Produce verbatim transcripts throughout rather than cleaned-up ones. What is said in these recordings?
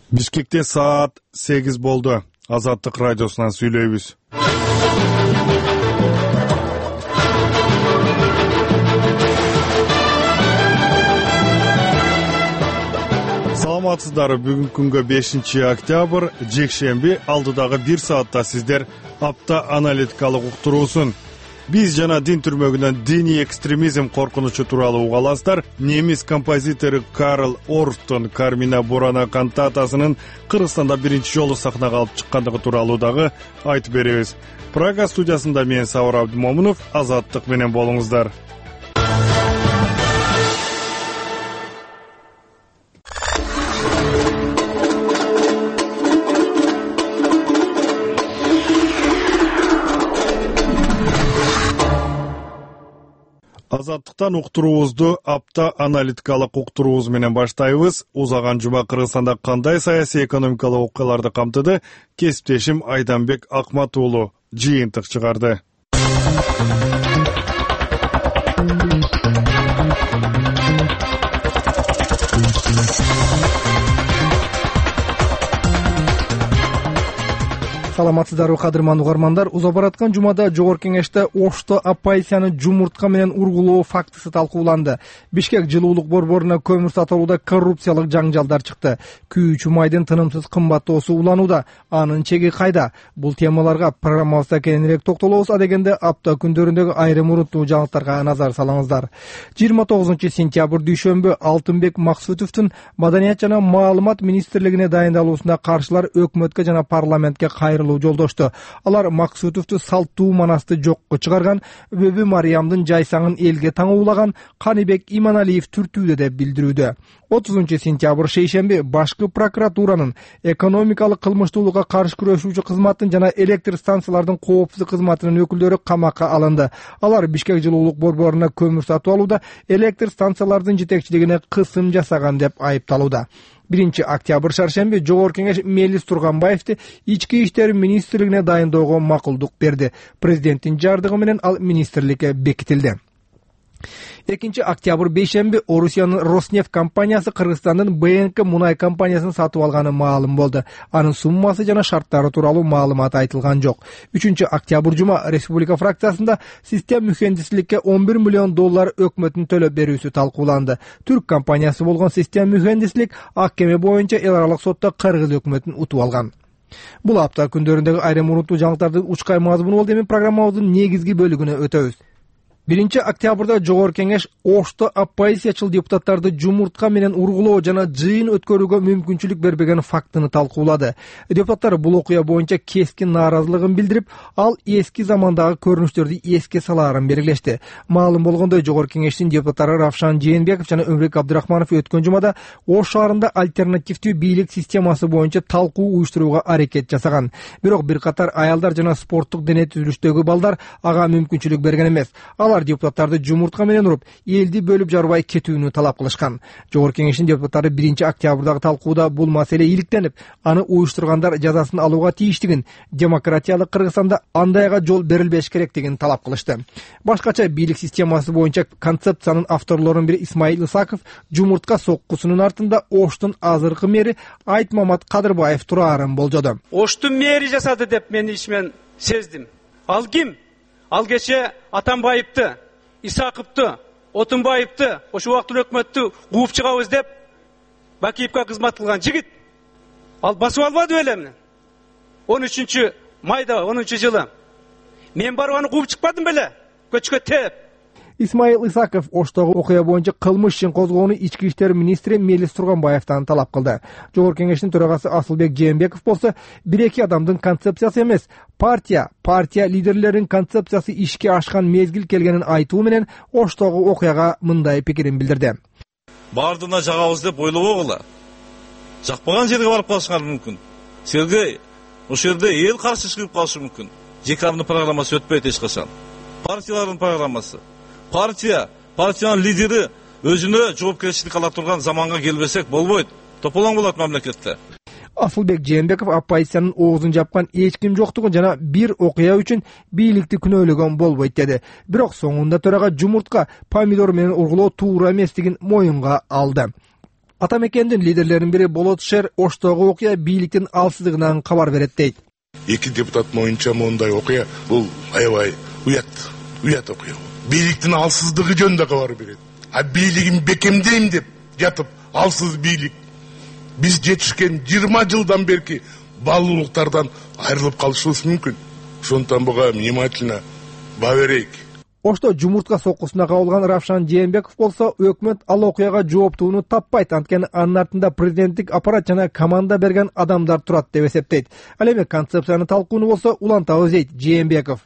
Бишкекте саат сегиз болду. Азаттык радиосунан сүйлөйбүз. Саламатсыздар, бүгүнкү күнгө бешинчи октябрь, жекшемби, алдыдагы бир саатта сиздер апта аналитикалык уктуруусун. Биз жана дин түрмөгүнөн диний экстремизм коркунучу тууралуу угаласыздар. Немис композитору Карл Орфтун Кармина Бурана кантатасынын Кыргызстанда биринчи жолу сахнага алып чыккандыгы тууралуу дагы айтып беребиз. Прага студиясында мен Саур Абдымомунов, Азаттык менен болуңуздар. Азаттыктан уктуруубузду апта аналитикалык уктуруубуз менен баштайбыз. Узаган жума Кыргызстанда кандай саясий экономикалык окуяларды камтыды? Кесиптешим Айданбек Акматуулу жыйынтык чыгарды. Саламатсыздарбы кадырман угармандар. Уза бараткан жумада Жогорку Кеңеште Ошто оппозицияны жумуртка менен ургулоо фактысы талкууланды. Бишкек жылуулук борборуна көмүр сатылууда коррупциялык жаңжалдар чыкты. Күйүүчү майдын тынымсыз кымбаттоосу уланууда. Анын чеги кайда? Бул темаларга программабызда кененирээк токтолобуз. Адегенде апта күндөрүндөгү айрым урунттуу жаңылыктарга назар салыңыздар. жыйырма тогузунчу сентябрь дүйшөмбү Алтынбек Максутовдун Маданият жана маалымат министрлигине дайындалуусуна каршылар өкмөткө жана парламентке кайрылуу жолдошту. Алар Максутовду салттуу манасты жокко чыгарган, Бөбү Мариямдын жайсаңын элге таңуулаган, Каныбек Иманалиев түртүүдө деп билдирүүдө. отузунчу сентябрь шейшемби башкы прокуратуранын экономикалык кылмыштуулукка каршы күрөшүүчү кызматтын жана электр станциялардын коопсуздук кызматынын өкүлдөрү камакка алынды. Алар Бишкек жылуулук борборуна көмүр сатып алууда электр станциялардын жетекчилигине кысым жасаган деп айыпталууда. биринчи октябрь шаршемби Жогорку Кеңеш Мелис Турганбаевди ички иштер министрлигине дайындоого макулдук берди. Президенттин жардыгы менен ал министрликке бекитилди. экинчи октябрь бейшемби Орусиянын Роснефть компаниясы Кыргызстандын Бэ Эн К мунай компаниясын сатып алганы маалым болду. Анын суммасы жана шарттары тууралуу маалымат айтылган жок. үчүнчү октябрь жума Республика фракциясында систем мухендисликке он бир миллион доллар өкмөттүн төлөп берүүсү талкууланды. Түрк компаниясы болгон систем мухендислик ак кеме боюнча эл аралык сотто Кыргыз өкмөтүн утуп алган. Бул апта күндөрүндөгү айрым урунттуу жаңылыктардын учкай мазмуну болду. Эми программабыздын негизги бөлүгүнө өтөбүз. биринчи октябрда Жогорку Кеңеш Ошто оппозициячыл депутаттарды жумуртка менен ургулоо жана жыйын өткөрүүгө мүмкүнчүлүк бербеген фактыны талкуулады. Депутаттар бул окуя боюнча кескин нааразылыгын билдирип, ал эски замандагы көрүнүштөрдү эске салаарын белгилешти. Маалым болгондой, Жогорку Кеңештин депутаттары Равшан Жээнбеков жана Өмүрбек Абдырахманов өткөн жумада Ош шаарында альтернативдүү бийлик системасы боюнча талкуу уюштурууга аракет жасаган. Бирок бир катар аялдар жана спорттук дене түзүлүштөгү балдар ага мүмкүнчүлүк берген эмес. Алар депутаттарды жумуртка менен уруп, элди бөлүп жарбай кетүүнү талап кылышкан. Жогорку Кеңештин депутаттары биринчи октябрдагы талкууда бул маселе иликтенип, аны уюштургандар жазасын алууга тийиштигин, демократиялык Кыргызстанда андайга жол берилбеш керектигин талап кылышты. Башкача бийлик системасы боюнча концепциянын авторлорунун бири Исмаил Исаков жумуртка соккусунун артында Оштун азыркы мэри Айтмамат Кадырбаев тураарын болжоду. Оштун мэри жасады деп мен ишмен сездим. Ал ким? Ал кеше Атамбаевты, Исаковту, Отунбаевты, ошол убактын өкмөттү кууп чыгабыз деп Бакиевке кызмат кылган жигит. Ал басып албады беле эмне? он үчүнчү майда онунчу жылы. Мен барып аны кууп чыкпадым беле? Көчкө теп. Исмаил Исаков Оштогу окуя боюнча кылмыш ишин козгоону ички иштер министри Мелис Турганбаевтан талап кылды. Жогорку Кеңештин төрагасы Асылбек Жээнбеков болсо, бир-эки адамдын концепциясы эмес, партия, партия лидерлеринин концепциясы ишке ашкан мезгил келгенин айтуу менен Оштогу окуяга мындай пикирин билдирди. Бардына жагабыз деп ойлобогула. Жакпаган жерге барып калышыңар мүмкүн. Силерге ошол жерде эл каршы чыгып калышы мүмкүн. Жекамдын программасы өтпөйт эч качан. Партиялардын программасы. Партия, партиянын лидери өзүнө жоопкерчилик ала турган заманга келбесек болбойт. Тополоң болот мамлекетте. Асылбек Жээнбеков оппозициянын оозун жапкан эч ким жоктугун жана бир окуя үчүн бийликти күнөөлөгөн болбойт деди. Бирок соңунда төрага жумуртка, помидор менен ургулоо туура эместигин моюнга алды. Ата мекендин лидерлеринин бири Болот Шер Оштогу окуя бийликтин алсыздыгынан кабар берет дейт. Эки депутат моюнча мондай окуя бул аябай уят, уят окуя. Бийликтин алсыздыгы жөнүндө кабар берет. А бийлигин бекемдейм деп жатып алсыз бийлик. Биз жетишкен жыйырма жылдан берки баалуулуктардан айрылып калышыбыз мүмкүн. Ошондон буга внимательно баа берейик. Ошто жумуртка соккусуна кабылган Равшан Жээнбеков болсо өкмөт ал окуяга жооптууну таппайт, анткени анын артында президенттик аппарат жана команда берген адамдар турат деп эсептейт. Ал эми концепцияны талкууну болсо улантабыз дейт Жээнбеков.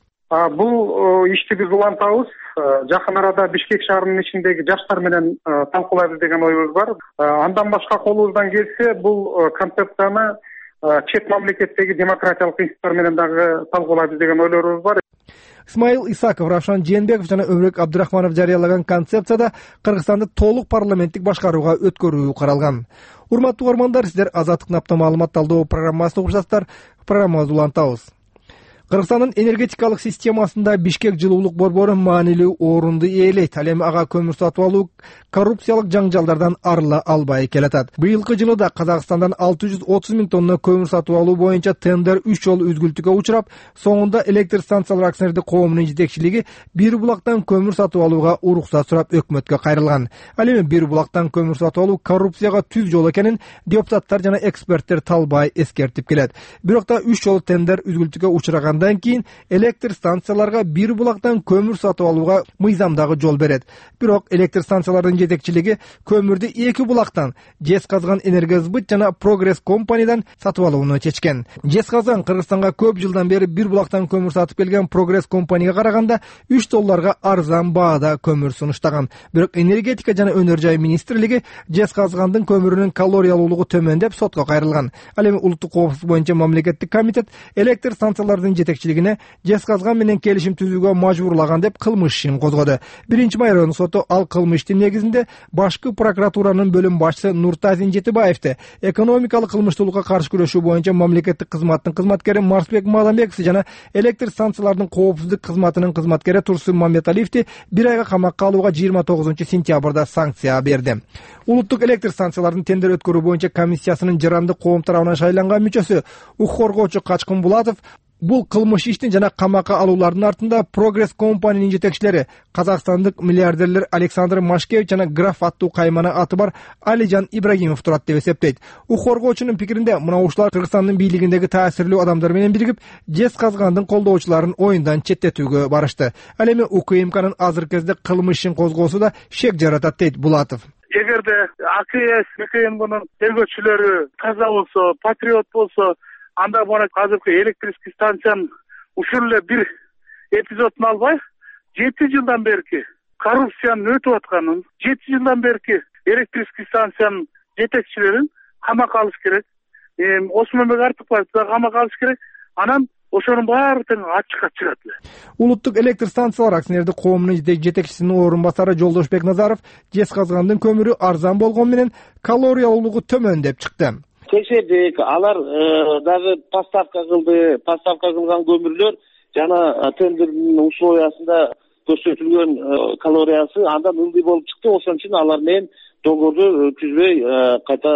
Бул ишти биз улантабыз. Жакын арада Бишкек шаарынын ичиндеги жаштар менен талкуулайбыз деген оюбуз бар. Андан башка колубуздан келсе бул концепцияны чет мамлекеттеги демократиялык институттар менен дагы талкуулайбыз деген ойлорубуз бар. Исмаил Исаков, Равшан Жээнбеков жана Өмүрөк Абдырахманов жарыялаган концепцияда Кыргызстанды толук парламенттик башкарууга өткөрүү каралган. Урматтуу угармандар, сиздер Азаттык напта маалымат талдоо программасын угуп жатасыздар. Программабызды улантабыз. Кыргызстандын энергетикалык системасында Бишкек жылуулук борбору маанилүү орунду ээлейт. Ал эми ага көмүр сатып алуу коррупциялык жаңжалдардан арыла албай келатат. Быйылкы жылы да Казакстандан алты жүз отуз миң тонна көмүр сатып алуу боюнча тендер үч жолу үзгүлтүккө учурап, соңунда электр станциялар акционердик коомунун жетекчилиги бир булактан көмүр сатып алууга уруксат сурап өкмөткө кайрылган. Ал эми бир булактан көмүр сатып алуу коррупцияга түз жол экенин депутаттар жана эксперттер талбай эскертип келет. Бирок да үч жолу тендер үзгүлтүккө учураган Андан кийин электр станцияларга бир булактан көмүр сатып алууга мыйзамдагы жол берет. Бирок электр станциялардын жетекчилиги көмүрдү эки булактан Жезказган Энергосбыт жана Прогресс компаниядан сатып алууну чечкен. Жезказган Кыргызстанга көп жылдан бери бир булактан көмүр сатып келген Прогресс компанияга караганда үч долларга арзан баада көмүр сунуштаган. Бирок энергетика жана өнөр жай министрлиги Жезказгандын көмүрүнүн калориялуулугу төмөн деп сотко кайрылган. Ал эми улуттук коопсуздук боюнча мамлекеттик комитет электр станциялардын жетекчилигине Жезказган менен келишим түзүүгө мажбурлаган деп кылмыш ишин козгоду. Биринчи майронун соту ал кылмыштын негизинде башкы прокуратуранын бөлүм башчысы Нуртазин Жетибаевди, экономикалык кылмыштуулукка каршы күрөшүү боюнча мамлекеттик кызматтын кызматкери Марсбек Маламбековди жана электр станциялардын коопсуздук кызматынын кызматкери Турсун Мамметалиевди бир айга камакка алууга жыйырма тогузунчу сентябрда санкция берди. Улуттук электр станциялардын тендер өткөрүү боюнча комиссиясынын жарандык коом тарабынан шайланган мүчөсү укук коргоочу Качкын Булатов бул кылмыш иштин жана камакка алуулардын артында Прогресс компаниянын жетекчилери казакстандык миллиардерлер Александр Машкевич жана граф аттуу каймана аты бар Алижан Ибрагимов турат деп эсептейт. Укук коргоочунун пикиринде мына ушулар Кыргызстандын бийлигиндеги таасирлүү адамдар менен биригип Жезказгандын колдоочуларын оюндан четтетүүгө барышты. Ал эми УКМКнын азыркы кезде кылмыш ишин козгоосу да шек жаратат дейт Булатов. Эгерде АКС МКМнын тергөөчүлөрү таза болсо, патриот болсо, анда мына азыркы электрический станциянын ушул эле бир эпизодун албай, жети жылдан берки коррупциянын өтүп атканын, жети жылдан берки электрический станциянын жетекчилерин камакка алыш керек. Эми Осмонбек Артыкбаевди да камакка алыш керек. Анан ошонун баары тең ачыкка чыгат эле. Улуттук электр станциялар акционердик коомунун жетекчисинин орун басары Жолдошбек Назаров Жезказгандын көмүрү арзан болгону менен калориялуулугу төмөн деп чыкты. Текшердик, алар дагы поставка кылды, поставка кылган көмүрлөр жана тендердин условиясында көрсөтүлгөн калориясы андан ылдый болуп чыкты. Ошон үчүн алар менен договорду түзбөй кайта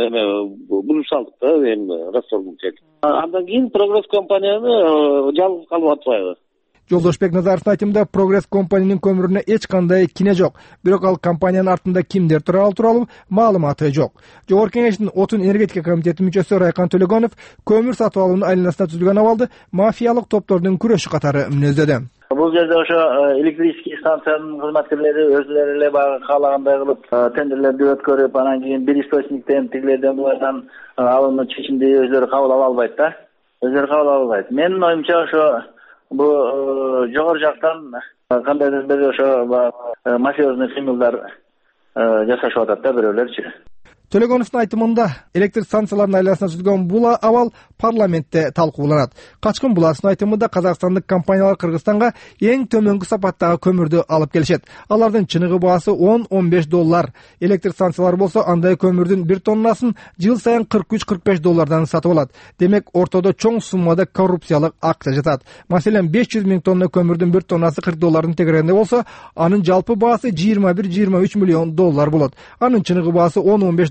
бузуп салдык да, эми расторгнуть. Андан кийин Прогресс компанияны жалгыз калып атпайбы? Жолдошбек Назаровдун айтымында Прогресс компаниянын көмүрүнө эч кандай кине жок. Бирок ал компаниянын артында кимдер туралы тууралуу маалыматы жок. Жогорку Кеңештин Отун энергетика комитетинин мүчөсү Райкан Төлөгөнов көмүр сатып алуунун айланасында түзүлгөн абалды мафиялык топтордун күрөшү катары мүнөздөдү. Бул жерде ошо электрический станциянын кызматкерлери өзүлөрү эле баягы каалагандай кылып тендерлерди өткөрүп, анан кийин бир источниктен тигилерден булардан алынган чечимди өзүлөрү кабыл ала албайт да. Өзүлөрү кабыл ала албайт. Менин оюмча ошо бу жогору жактан кандайдыр бир ошо мафиозный кыймылдар жасашып атат да бирөөлөрчү. Төлөгөновдун айтымында электр станцияларынын айланасында түзүлгөн бул абал парламентте талкууланат. Качкын Булатовдун айтымында казакстандык компаниялар Кыргызстанга эң төмөнкү сапаттагы көмүрдү алып келишет. Алардын чыныгы баасы он он беш доллар. Электр станциялар болсо андай көмүрдүн бир тоннасын жыл сайын кырк үч кырк беш доллардан сатып алат. Демек ортодо чоң суммада коррупциялык акча жатат. Маселен беш жүз миң тонна көмүрдүн бир тоннасы кырк доллардын тегерегинде болсо, анын жалпы баасы жыйырма бир жыйырма үч миллион доллар болот. Анын чыныгы баасы он он беш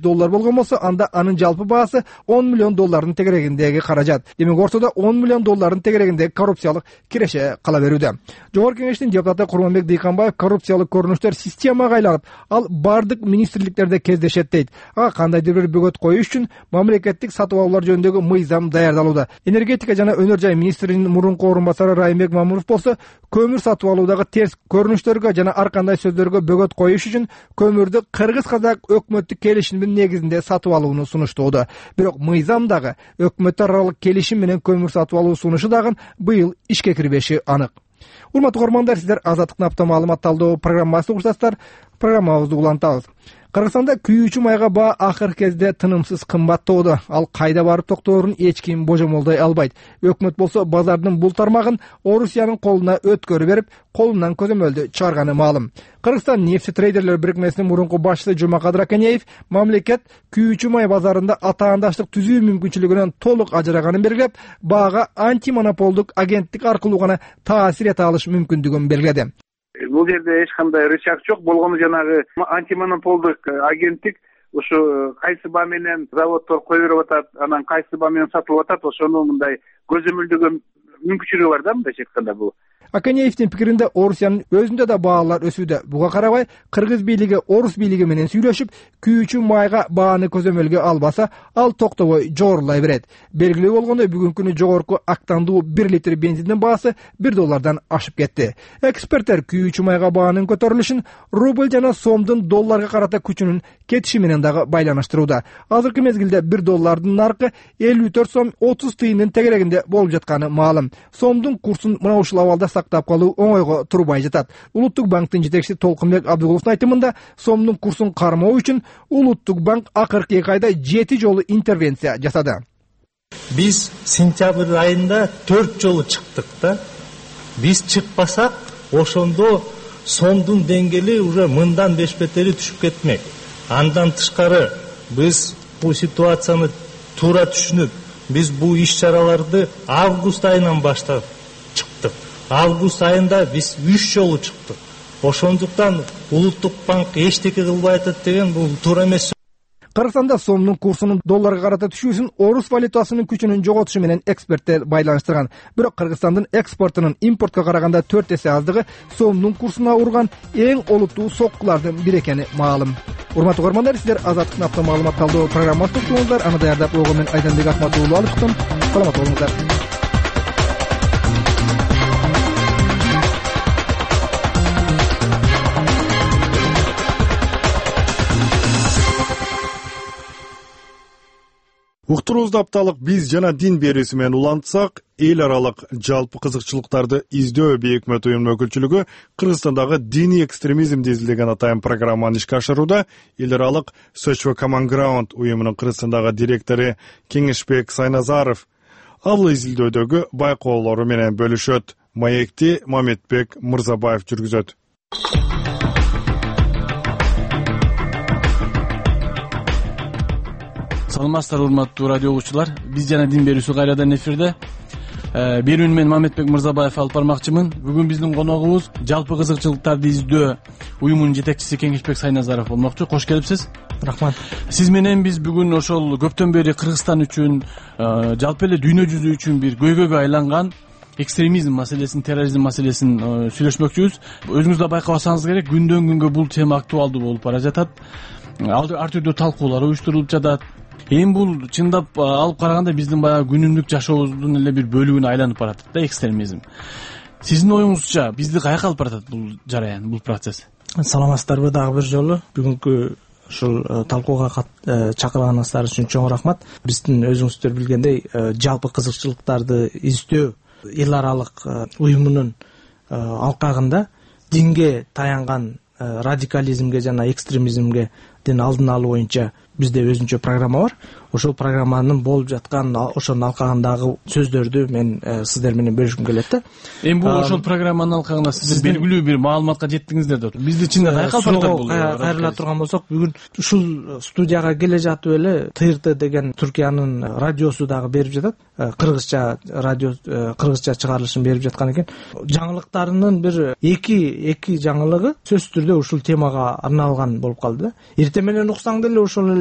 доллар болгон болсо, анда анын жалпы баасы он миллион доллардын тегерегиндеги каражат. Демек ортодо он миллион доллардын тегерегиндеги коррупциялык киреше кала берүүдө. Жогорку Кеңештин депутаты Курманбек Дыйканбаев коррупциялык көрүнүштөр системага айланып, ал бардык министрликтерде кездешет дейт. Ага кандайдыр бир бөгөт коюш үчүн мамлекеттик сатып алуулар жөнүндөгү мыйзам даярдалууда. Энергетика жана өнөр жай министринин мурунку орун басары Райымбек Мамунов болсо, көмүр сатып алуудагы терс көрүнүштөргө жана ар кандай сөздөргө бөгөт коюш үчүн көмүрдү кыргыз-казак өкмөттүк келишимдин негизинде сатып алууну сунуштоодо. Бирок мыйзамдагы өкмөт аралык келишим менен көмүр сатып алуу сунушу дагы быйыл ишке кирбеши анык. Урматтуу көрөрмандар, сиздер Азаттык апта маалымат талдоо программасы угушасыздар. Программабызды улантабыз. Кыргызстанда күйүүчү майга баа акыркы кезде тынымсыз кымбаттоодо. Ал кайда барып токтоорун эч ким божомолдой албайт. Өкмөт болсо базардын бул тармагын Орусиянын колуна өткөрүп берип, колунан көзөмөлдү чыгарганы маалым. Кыргызстан нефти трейдерлер бирикмесинин мурунку башчысы Жумакадыр Акенеев мамлекет күйүүчү май базарында атаандаштык түзүү мүмкүнчүлүгүнөн толук ажыраганын белгилеп, баага антимонополдук агенттик аркылуу гана таасир эте алыш мүмкүндүгүн белгиледи. Бул жерде эч кандай рычаг жок. Болгону жанагы антимонополдук агенттик ушу кайсы баа менен заводдор кое берип атат, анан кайсы баа менен сатылып атат, ошону мындай көзөмөлдөгөн мүмкүнчүлүгү бар да, мындайча айтканда. Бул Акенеевдин пикиринде Орусиянын өзүндө да баалар өсүүдө. Буга карабай, кыргыз бийлиги орус бийлиги менен сүйлөшүп, күйүүчү майга бааны көзөмөлгө албаса, ал токтобой жогорулай берет. Белгилүү болгондой, бүгүнкү күнү жогорку актандуу бир литр бензиндин баасы бир доллардан ашып кетти. Эксперттер күйүүчү майга баанын көтөрүлүшүн рубль жана сомдун долларга карата күчүнүн кетиши менен дагы байланыштырууда. Азыркы мезгилде бир доллардын наркы элүү төрт сом отуз тыйындын тегерегинде болуп жатканы маалым. Сомдун курсун мына ушул абалда сактап калуу оңойго турбай жатат. Улуттук банктын жетекчиси Толкунбек Абдыгуловдун айтымында, сомдун курсун кармоо үчүн Улуттук банк акыркы эки айда жети жолу интервенция жасады. Биз сентябрь айында төрт жолу чыктык да. Биз чыкпасак, ошондо сомдун деңгээли уже мындан беш бетери түшүп кетмек. Андан тышкары биз бул ситуацияны туура түшүнүп, биз бул иш-чараларды август айынан баштап чыктык. Август айында биз үч жолу чыктык. Ошондуктан Улуттук банк эчтеке кылбай атат деген бул туура эмес. Кыргызстанда сомдун курсунун долларга карата түшүүсүн орус валютасынын күчүнүн жоготушу менен эксперттер байланыштырган. Бирок Кыргызстандын экспортунун импортко караганда төрт эсе аздыгы сомдун курсуна урган эң олуттуу соккулардын бири экени маалым. Урматтуу көрөрмандар, сиздер Азаттык апта маалымат талдоо программасын уктуңуздар. Аны даярдап Огон мен Айданбек Акмат уулу алып чыктым. Саламат болуңуздар. Уктуруубузду апталык биз жана дин берүүсү менен улантсак, эл аралык жалпы кызыкчылыктарды издөө бейөкмөт уюмунун өкүлчүлүгү Кыргызстандагы диний экстремизмди изилдеген атайын программаны ишке ашырууда. Эл аралык Search for Common Ground уюмунун Кыргызстандагы директору Кеңешбек Сайназаров ал изилдөөдөгү байкоолору менен бөлүшөт. Маекти Мамедбек Мырзабаев жүргүзөт. Саламатсыздар, урматтуу радио угуучулар. Биз жана дин берүүсү кайрадан эфирде. Берүүнү мен Мамедбек Мырзабаев алып бармакчымын. Бүгүн биздин коногубуз жалпы кызыкчылыктарды издөө уюмунун жетекчиси Кеңешбек Сайназаров болмокчу. Кош келипсиз. Рахмат. Сиз менен биз бүгүн ошол көптөн бери Кыргызстан үчүн, жалпы эле дүйнө жүзү үчүн бир көйгөйгө айланган экстремизм маселесин, терроризм маселесин сүйлөшмөкчүбүз. Өзүңүз да байкабасаңыз керек, күндөн күнгө бул тема актуалдуу болуп бара жатат. Ар түрдүү талкуулар уюштурулуп жатат. Эми бул чындап алып караганда биздин баягы күнүмдүк жашообуздун эле бир бөлүгүнө айланып баратат да экстремизм. Сиздин оюңузча бизди каяка алып баратат бул жараян, бул процесс? Саламатсыздарбы дагы бир жолу. Бүгүнкү ушул талкууга чакырганыңыздар үчүн чоң рахмат. Биздин өзүңүздөр билгендей жалпы кызыкчылыктарды издөө эл аралык уюмунун алкагында динге таянган радикализмге жана экстремизмге дин алдын алуу боюнча бизде өзүнчө программа бар. Ошол программанын болуп жаткан ошонун алкагындагы сөздөрдү мен сиздер менен бөлүшкүм келет да. Эми бул ошол программанын алкагында сиздер белгилүү бир маалыматка жеттиңиздер да. Бизди чында каяка алып барат бул? Кайрыла турган болсок, бүгүн ушул студияга келе жатып эле Т Р Т деген Түркиянын радиосу дагы берип жатат. Кыргызча радио, кыргызча чыгарылышын берип жаткан экен. Жаңылыктарынын бир эки эки жаңылыгы сөзсүз түрдө ушул темага арналган болуп калды да. Эртең менен уксаң деле ошол эле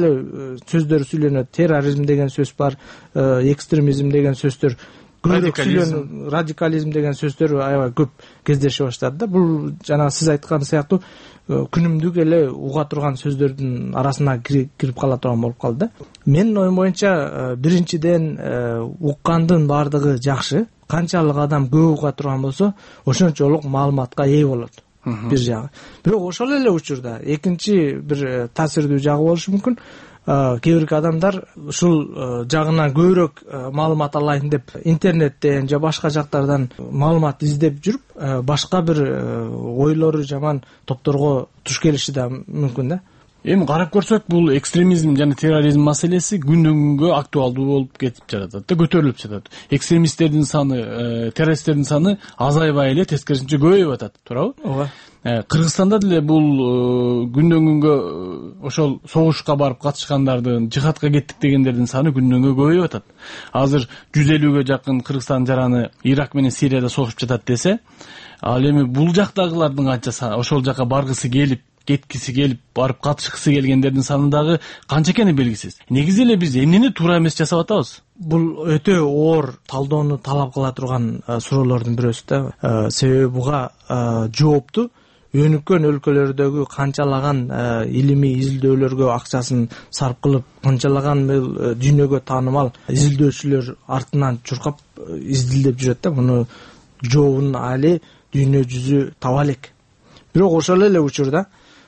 эле сөздөр сүйлөнөт. Терроризм деген сөз бар, экстремизм деген сөздөр көбүрөөк сүйлөнөт, радикализм деген сөздөр аябай көп кездеше баштады да. Бул жана сиз айткан сыяктуу күнүмдүк эле уга турган сөздөрдүн арасына кирип кала турган болуп калды да. Менин оюм боюнча биринчиден уккандын баардыгы жакшы. Канчалык адам көп уга турган болсо, ошончолук маалыматка ээ болот. Бир жагы. Бирок ошол эле учурда экинчи бир таасирдүү жагы болушу мүмкүн. Кээ бир адамдар ушул жагынан көбүрөөк маалымат алайын деп интернеттен же башка жактардан маалымат издеп жүрүп, башка бир ойлору жаман топторго туш келиши да мүмкүн да. Эми карап көрсөк, бул экстремизм жана терроризм маселеси күндөн күнгө актуалдуу болуп кетип жатат да, көтөрүлүп жатат. Экстремисттердин саны, террористтердин саны азайбай эле тескерисинче көбөйүп атат, туурабы? Ооба. Кыргызстанда деле бул күндөн күнгө ошол согушка барып катышкандардын, жихадка кеттик дегендердин саны күндөн күнгө көбөйүп атат. Азыр жүз элүүгө жакын Кыргызстан жараны Ирак менен Сирияда согушуп жатат десе, ал эми бул жактагылардын канчасы ошол жака баргысы келип, кеткиси келип, барып катышкысы келгендердин саны дагы канча экени белгисиз. Негизи эле биз эмнени туура эмес жасап атабыз? Бул өтө оор талдоону талап кыла турган суроолордун бирөөсү да. Себеби буга жоопту өнүккөн өлкөлөрдөгү канчалаган илимий изилдөөлөргө акчасын сарп кылып, канчалаган дүйнөгө таанымал изилдөөчүлөр артынан чуркап изилдеп жүрөт да. Муну жообун али дүйнө жүзү таба элек. Бирок ошол эле учурда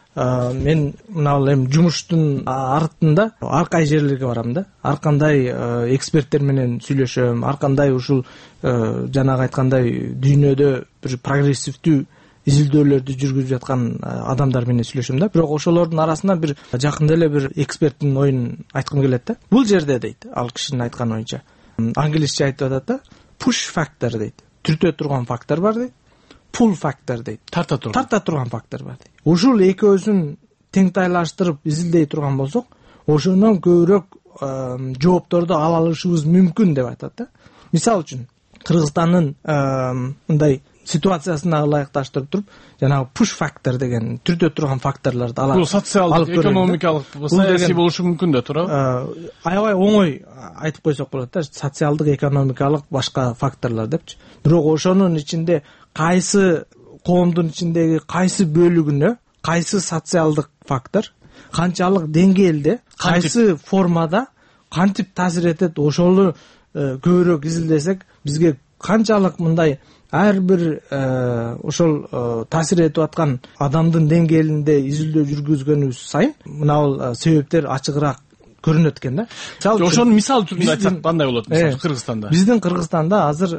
мен мына эми жумуштун артында ар кай жерлерге барам да. Ар кандай эксперттер менен сүйлөшөм, ар кандай ушул жанагы айткандай дүйнөдө бир прогрессивдүү изилдөөлөрдү жүргүзүп жаткан адамдар менен сүйлөшөм да. Бирок ошолордун арасынан бир жакында эле бир эксперттин оюн айткым келет да. Бул жерде дейт, ал кишинин айткан оюнча, англисче айтып атат да, push factor дейт. Түртө турган фактор бар дейт. Pull factor дейт. Тарта турган. Тарта турган фактор бар дейт. Ушул экөөсүн теңтайлаштырып изилдей турган болсок, ошондон көбүрөөк жоопторду ала алышыбыз мүмкүн деп айтат да. Мисалы үчүн, Кыргызстандын мындай ситуациясына ылайыкташтырып туруп, жанагы push factor деген түртө турган факторлорду ала. Бул социалдык, экономикалык, саясий болушу мүмкүн да, туурабы? Аябай оңой айтып койсок болот да, социалдык, экономикалык башка факторлор депчи. Бирок ошонун ичинде кайсы коомдун ичиндеги кайсы бөлүгүнө кайсы социалдык фактор канчалык деңгээлде, кайсы формада кантип таасир этет, ошону көбүрөөк изилдесек, бизге канчалык мындай ар бир ошол таасир этип аткан адамдын деңгээлинде изилдөө жүргүзгөнүбүз сайын мына бул себептер ачыгыраак көрүнөт экен да. Ошону мисал түрүндө айтсак кандай болот? Мисалы Кыргызстанда. Биздин Кыргызстанда азыр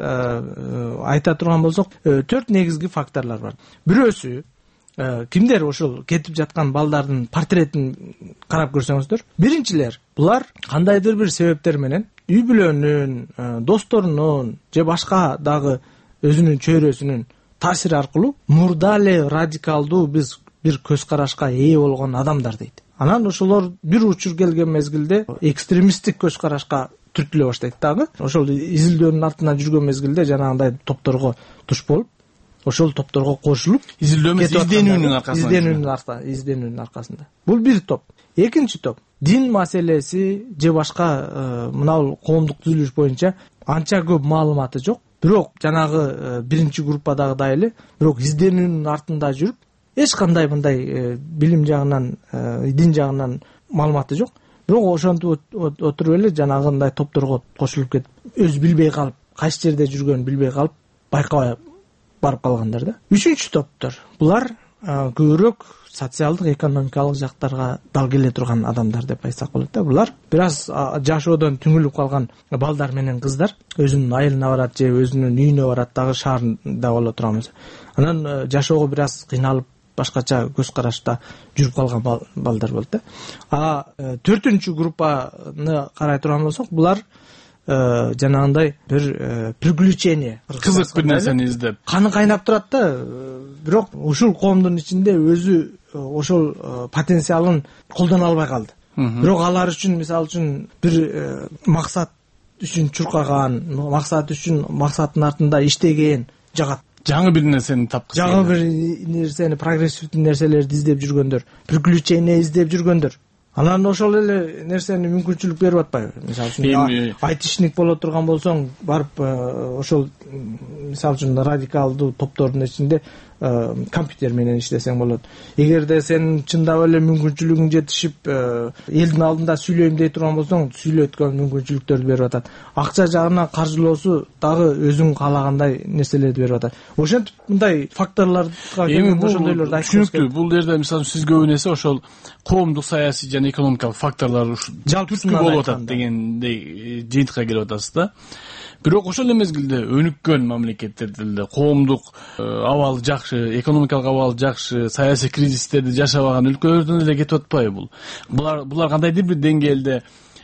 айта турган болсок, төрт негизги факторлор бар. Бирөөсү кимдер ошол кетип жаткан балдардын портретин карап көрсөңүздөр, биринчилер булар кандайдыр бир себептер менен үй бүлөнүн, досторунун же башка дагы өзүнүн чөйрөсүнүн таасири аркылуу мурда эле радикалдуу биз бир көз карашка ээ болгон адамдар дейт. Анан ошолор бир учур келген мезгилде экстремисттик көз карашка түртүлө баштайт дагы. Ошол изилдөөнүн артынан жүргөн мезгилде жанагындай топторго туш болуп, ошол топторго кошулуп, изилдөө изденүүнүн аркасында, изденүүнүн аркасында, изденүүнүн аркасында. Бул бир топ. Экинчи топ дин маселеси же башка мына бул коомдук түзүлүш боюнча анча көп маалыматы жок. Бирок жанагы биринчи группадагыдай эле, бирок изденүүнүн артында жүрүп, эч кандай мындай билим жагынан, дин жагынан маалыматы жок. Бирок ошентип отуруп эле жанагындай топторго кошулуп кетип, өз билбей калып, кайсы жерде жүргөнүн билбей калып, байкабай барып калгандар да. Үчүнчү топтор. Булар көбүрөөк социалдык, экономикалык жактарга дал келе турган адамдар деп айтсак болот да. Булар бир аз жашоодон түңүлүп калган балдар менен кыздар, өзүнүн айылына барат же өзүнүн үйүнө барат дагы шаарда боло турган болсо. Анан жашоого бир аз кыйналып, башкача көз карашта жүрүп калган балдар болот да. А төртүнчү группаны карай турган болсок, булар жанагындай бир приключение, кызык бир нерсени издеп, каны кайнап турат да. Бирок ушул коомдун ичинде өзү ошол потенциалын колдоно албай калды. Бирок алар үчүн, мисалы үчүн, бир максат үчүн чуркаган, максат үчүн максаттын артында иштеген жагат. Жаңы бир нерсени тапкысы, жаңы бир нерсени, прогрессивдүү нерселерди издеп жүргөндөр, приключение издеп жүргөндөр. Анан ошол эле нерсени мүмкүнчүлүк берип атпайбы? Мисалы үчүн айтишник боло турган болсоң, барып ошол мисалы үчүн радикалдуу топтордун ичинде компьютер менен иштесең болот. Эгерде сен чындап эле мүмкүнчүлүгүң жетишип элдин алдында сүйлөйм дей турган болсоң, сүйлөткөн мүмкүнчүлүктөрдү берип атат. Акча жагынан каржылоосу дагы өзүң каалагандай нерселерди берип атат. Ошентип мындай факторлорго эми ошондойлорду айтып түшүнүктүү. Бул жерде мисалы сиз көбүн эсе ошол коомдук, саясий жана экономикалык факторлор түрткү болуп атат дегендей жыйынтыкка келип атасыз да. Бирок ошол эле мезгилде өнүккөн мамлекеттерде коомдук абалы жакшы, экономикалык абалы жакшы, саясий кризистерди жашабаган өлкөлөрдөн эле кетип атпайбы бул? Булар булар кандайдыр бир деңгээлде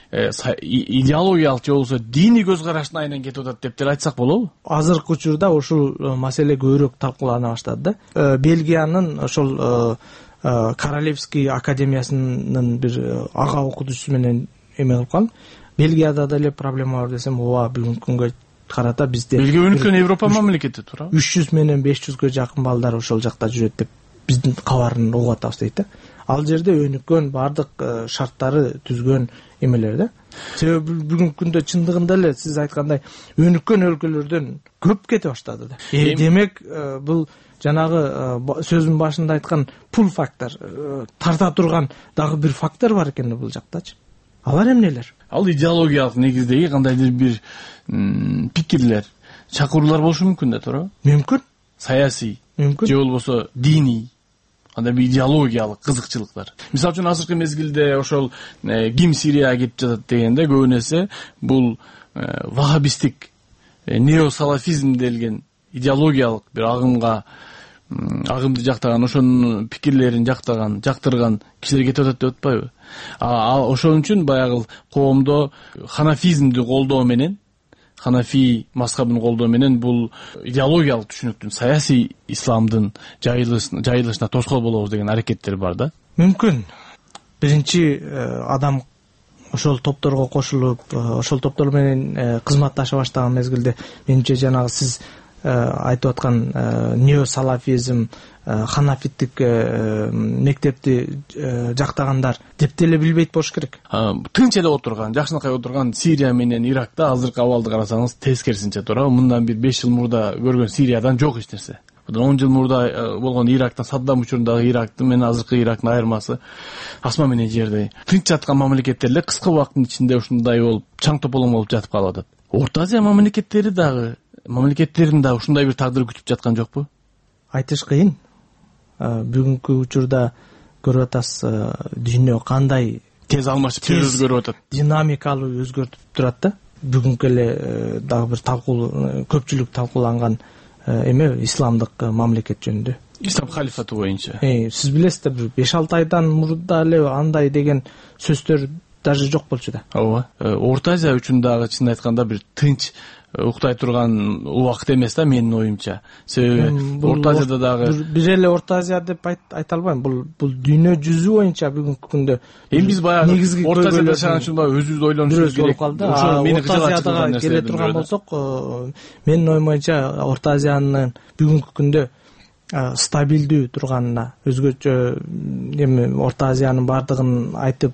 идеологиялык же болбосо диний көз караштын айынан кетип атат деп деле айтсак болобу? Азыркы учурда ушул маселе көбүрөөк талкуулана баштады да. Бельгиянын ошол Королевский академиясынын бир ага окутуучусу менен эме кылып калдым. Бельгияда деле проблема бар десем, ооба, бүгүнкү күнгө карата бизде Бельгия өнүккөн Европа мамлекети туурабы? үч жүз менен беш жүзгө жакын балдар ошол жакта жүрөт деп биздин кабарын угуп атабыз дейт да. Ал жерде өнүккөн, бардык шарттары түзгөн эмелер да. Себеби бүгүнкү күндө чындыгында эле сиз айткандай өнүккөн өлкөлөрдөн көп кете баштады да. Демек бул жанагы сөзүн башында айткан пул фактор, тарта турган дагы бир фактор бар экен бул жактачы. Алар эмнелер? Ал идеологиялык негиздеги кандайдыр бир пикирлер, чакыруулар болушу мүмкүн да, туурабы? Мүмкүн. Саясий, мүмкүн. Же болбосо диний, андай бир идеологиялык кызыкчылыктар. Мисалы үчүн азыркы мезгилде ошол ким Сирияга кетип жатат дегенде көбүн эсе бул вахабистик, неосалафизм делген идеологиялык бир агымга агымды жактаган, ошонун пикирлерин жактаган, жактырган кишилер кетип атат деп атпайбы? А ошон үчүн баягы коомдо ханафизмди колдоо менен, ханафи мазхабын колдоо менен бул идеологиялык түшүнүктүн, саясий исламдын жайылышына тоскоол болобуз деген аракеттер бар да. Мүмкүн. Биринчи адам ошол топторго кошулуп, ошол топтор менен кызматташа баштаган мезгилде менимче жанагы сиз айтып аткан неосалафизм, ханафиттик мектепти жактагандар деп деле билбейт болуш керек. Тынч эле отурган, жакшынакай отурган Сирия менен Иракта азыркы абалды карасаңыз тескерисинче туурабы? Мындан бир беш жыл мурда көргөн Сириядан жок эч нерсе. он жыл мурда болгон Ирактан, Саддам учурундагы Ирактын менен азыркы Ирактын айырмасы асма менен жердей. Тынч жаткан мамлекеттер эле кыска убакыттын ичинде ушундай болуп, чаң тополоң болуп жатып калып атат. Орто Азия мамлекеттери дагы мамлекеттерин да ушундай бир тагдыр күтүп жаткан жокпу? Айтыш кыйын. Бүгүнкү учурда көрүп атасыз, дүйнө кандай тез алмашып, тез өзгөрүп атат. Динамикалуу өзгөртүп турат да. Бүгүнкү эле дагы бир талкуу, көпчүлүк талкууланган эме исламдык мамлекет жөнүндө. Ислам халифаты боюнча. Сиз билесиздер, бир беш алты айдан мурда эле андай деген сөздөр даже жок болчу да. Ооба. Орто Азия үчүн дагы чын айтканда бир тынч уктай турган убакыт эмес да, менин оюмча. Себеби Орто Азияда дагы бир эле Орто Азия деп айта албайм. Бул бул дүйнө жүзү боюнча бүгүнкү күндө эми биз баягы Орто Азияда жашаган үчүн баягы өзүбүз ойлонушубуз керек. Ошо мени кызыктырган келе турган болсок, менин оюм боюнча Орто Азиянын бүгүнкү күндө стабилдүү турганына, өзгөчө эми Орто Азиянын бардыгын айтып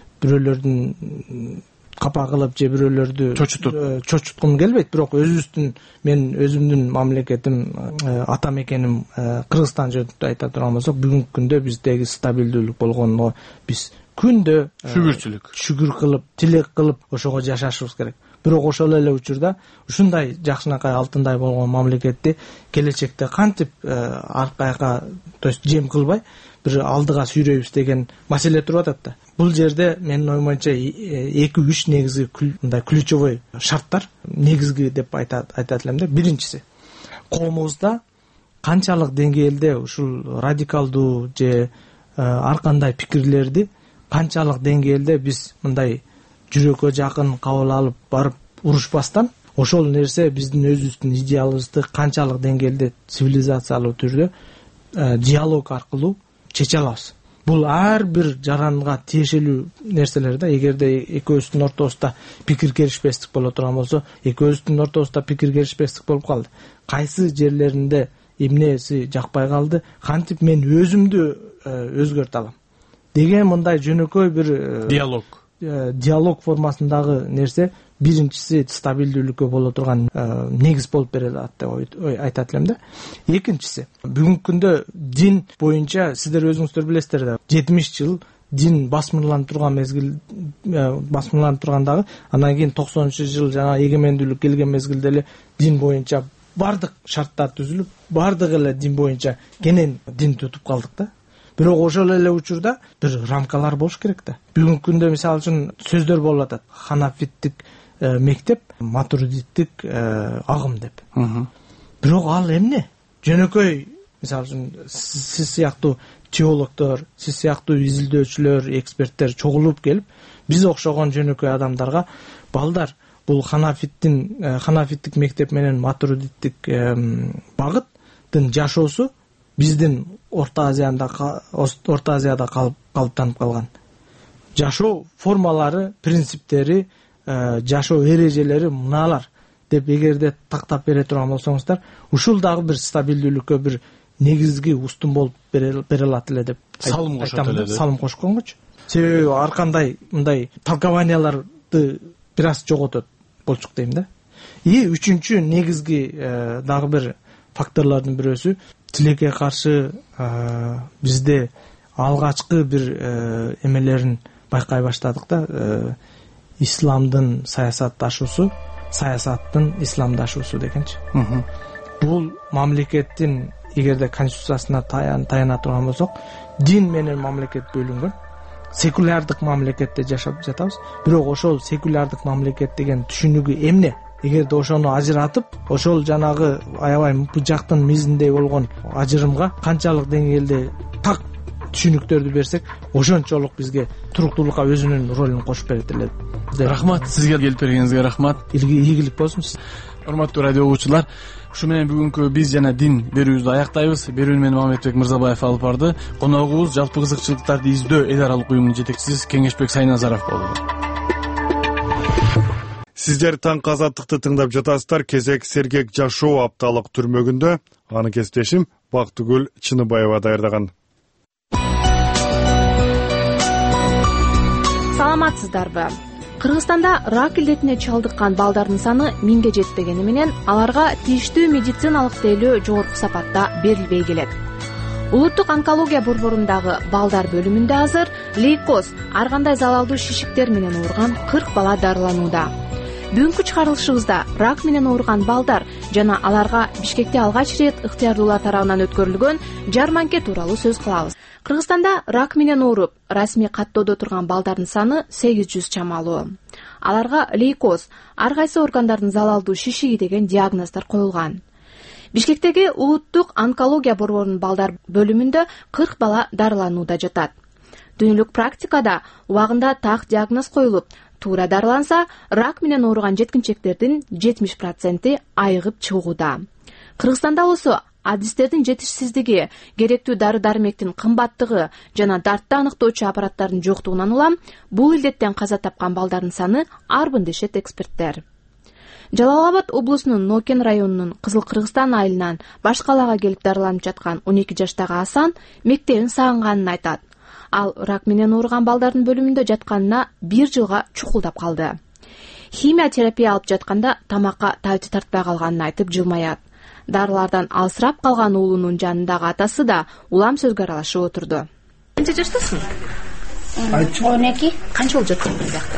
бирөөлөрдүн капа кылып же бирөөлөрдү чочуткум келбейт, бирок өзүбүздүн мен өзүмдүн мамлекетим, ата мекеним Кыргызстан жөнүндө айта турган болсок, бүгүнкү күндө биздеги стабилдүүлүк болгонуна биз күндө шүгүрчүлүк шүгүр кылып, тилек кылып ошого жашашыбыз керек. Бирок ошол эле учурда ушундай жакшынакай алтындай болгон мамлекетти келечекте кантип аркайга, то есть жем кылбай бир алдыга сүйрөйбүз деген маселе туруп атат да. Бул жерде менин оюм боюнча эки үч негизги мындай ключевой шарттар, негизги деп айтат айтат элем да. Биринчиси, коомубузда канчалык деңгээлде ушул радикалдуу же ар кандай пикирлерди канчалык деңгээлде биз мындай жүрөккө жакын кабыл алып барып урушпастан, ошол нерсе биздин өзүбүздүн идеалыбызды канчалык деңгээлде цивилизациялуу түрдө диалог аркылуу чече алабыз. Бул ар бир жаранга тиешелүү нерселер да. Эгерде экөөбүздүн ортобузда пикир келишпестик боло турган болсо, экөөбүздүн ортобузда пикир келишпестик болуп калды. Кайсы жерлеринде эмнеси жакпай калды, кантип мен өзүмдү өзгөртө алам. деген мындай жөнөкөй бир диалог диалог формасындагы нерсе биринчиси стабилдүүлүккө боло турган негиз болуп бере алат деп айтат элем да. Экинчиси бүгүнкү күндө дин боюнча сиздер өзүңүздөр билесиздер да, жетимиш жыл дин басмырланып турган мезгил басмырланып тургандагы, андан кийин токсонунчу жыл жана эгемендүүлүк келген мезгилде эле дин боюнча бардык шарттар түзүлүп, бардык эле дин боюнча кенен дин тутуп калдык да. Бирок ошол эле учурда бир рамкалар болуш керек да. Бүгүнкү күндө мисалы үчүн сөздөр болуп атат. Ханафиттик мектеп, матуридиттик агым деп. Бирок ал эмне? Жөнөкөй мисалы үчүн сиз сыяктуу теологдор, сиз сыяктуу изилдөөчүлөр, эксперттер чогулуп келип, биз окшогон жөнөкөй адамдарга балдар бул ханафиттин ханафиттик мектеп менен матуридиттик багыттын жашоосу биздин Орто Азияда Орто Азияда калыптанып калган. Жашоо формалары, принциптери, жашоо эрежелери мыналар деп эгерде тактап бере турган болсоңуздар, ушул дагы бир стабилдүүлүккө бир негизги устун болуп бере алат эле деп салым кошот эле. Салым кошконгочу. Себеби ар кандай мындай толкованияларды бир аз жоготот болчук дейм да. И үчүнчү негизги дагы бир факторлордун бирөөсү тилекке каршы бизде алгачкы бир эмелерин байкай баштадык да. Исламдын саясатташуусу, саясаттын исламдашуусу дегенчи. Бул мамлекеттин эгерде конституциясына таяна турган болсок, дин менен мамлекет бөлүнгөн. Секулярдык мамлекетте жашап жатабыз. Бирок ошол секулярдык мамлекет деген түшүнүгү эмне? Эгерде ошону ажыратып, ошол жанагы аябай быжактын мизиндей болгон ажырымга канчалык деңгээлде так түшүнүктөрдү берсек, ошончолук бизге туруктуулукка өзүнүн ролун кошуп берет эле. Рахмат, сизге келип бергениңизге рахмат. Ийгилик болсун. Урматтуу радио угуучулар, ушу менен бүгүнкү биз жана дин берүүбүздү аяктайбыз. Берүүнү мени Мамедбек Мырзабаев алып барды. Коногубуз жалпы кызыкчылыктарды издөө эл аралык уюмунун жетекчиси Кеңешбек Сайназаров болду. Сиздер Таңкы Азаттыкты тыңдап жатасыздар. Кезек сергек жашоо апталык түрмөгүндө. Аны кесиптешим Бактыгүл Чыныбаева даярдаган. Саламатсыздарбы? Кыргызстанда рак илдетине чалдыккан балдардын саны миңге жетпегени менен аларга тийиштүү медициналык тейлөө жогорку сапатта берилбей келет. Улуттук онкология борборундагы балдар бөлүмүндө азыр лейкоз, ар кандай залалдуу шишиктер менен ооруган кырк бала дарыланууда. Бүгүнкү чыгарылышыбызда рак менен ооруган балдар жана аларга Бишкекте алгач рет ыктыярдуулар тарабынан өткөрүлгөн жарманке тууралуу сөз кылабыз. Кыргызстанда рак менен ооруп, расмий каттоодо турган балдардын саны сегиз жүз чамалуу. Аларга лейкоз, ар кайсы органдардын залалдуу шишиги деген диагноздар коюлган. Бишкектеги улуттук онкология борборунун балдар бөлүмүндө кырк бала дарыланууда жатат. Дүйнөлүк практикада убагында так диагноз коюлуп, туура дарыланса, рак менен ооруган жеткинчектердин жетимиш проценти айыгып чыгууда. Кыргызстанда болсо адистердин жетишсиздиги, керектүү дары-дармектин кымбаттыгы жана дартты аныктоочу аппараттардын жоктугунан улам бул илдеттен каза тапкан балдардын саны арбын дешет эксперттер. Жалал Абад облусунун Нокен районунун Кызыл Кыргызстан айылынан баш калаага келип дарыланып жаткан он эки жаштагы Асан мектебин сагынганын айтат. Ал рак менен ооруган балдардын бөлүмүндө жатканына бир жылга чукулдап калды. Химия терапия алып жатканда тамакка табити тартпай калганын айтып жылмаят. Дарылардан алсырап калган уулунун жанындагы атасы да улам сөзгө аралашып отурду. Канча жаштасың? он эки. Канча болуп жаттың бул жакта?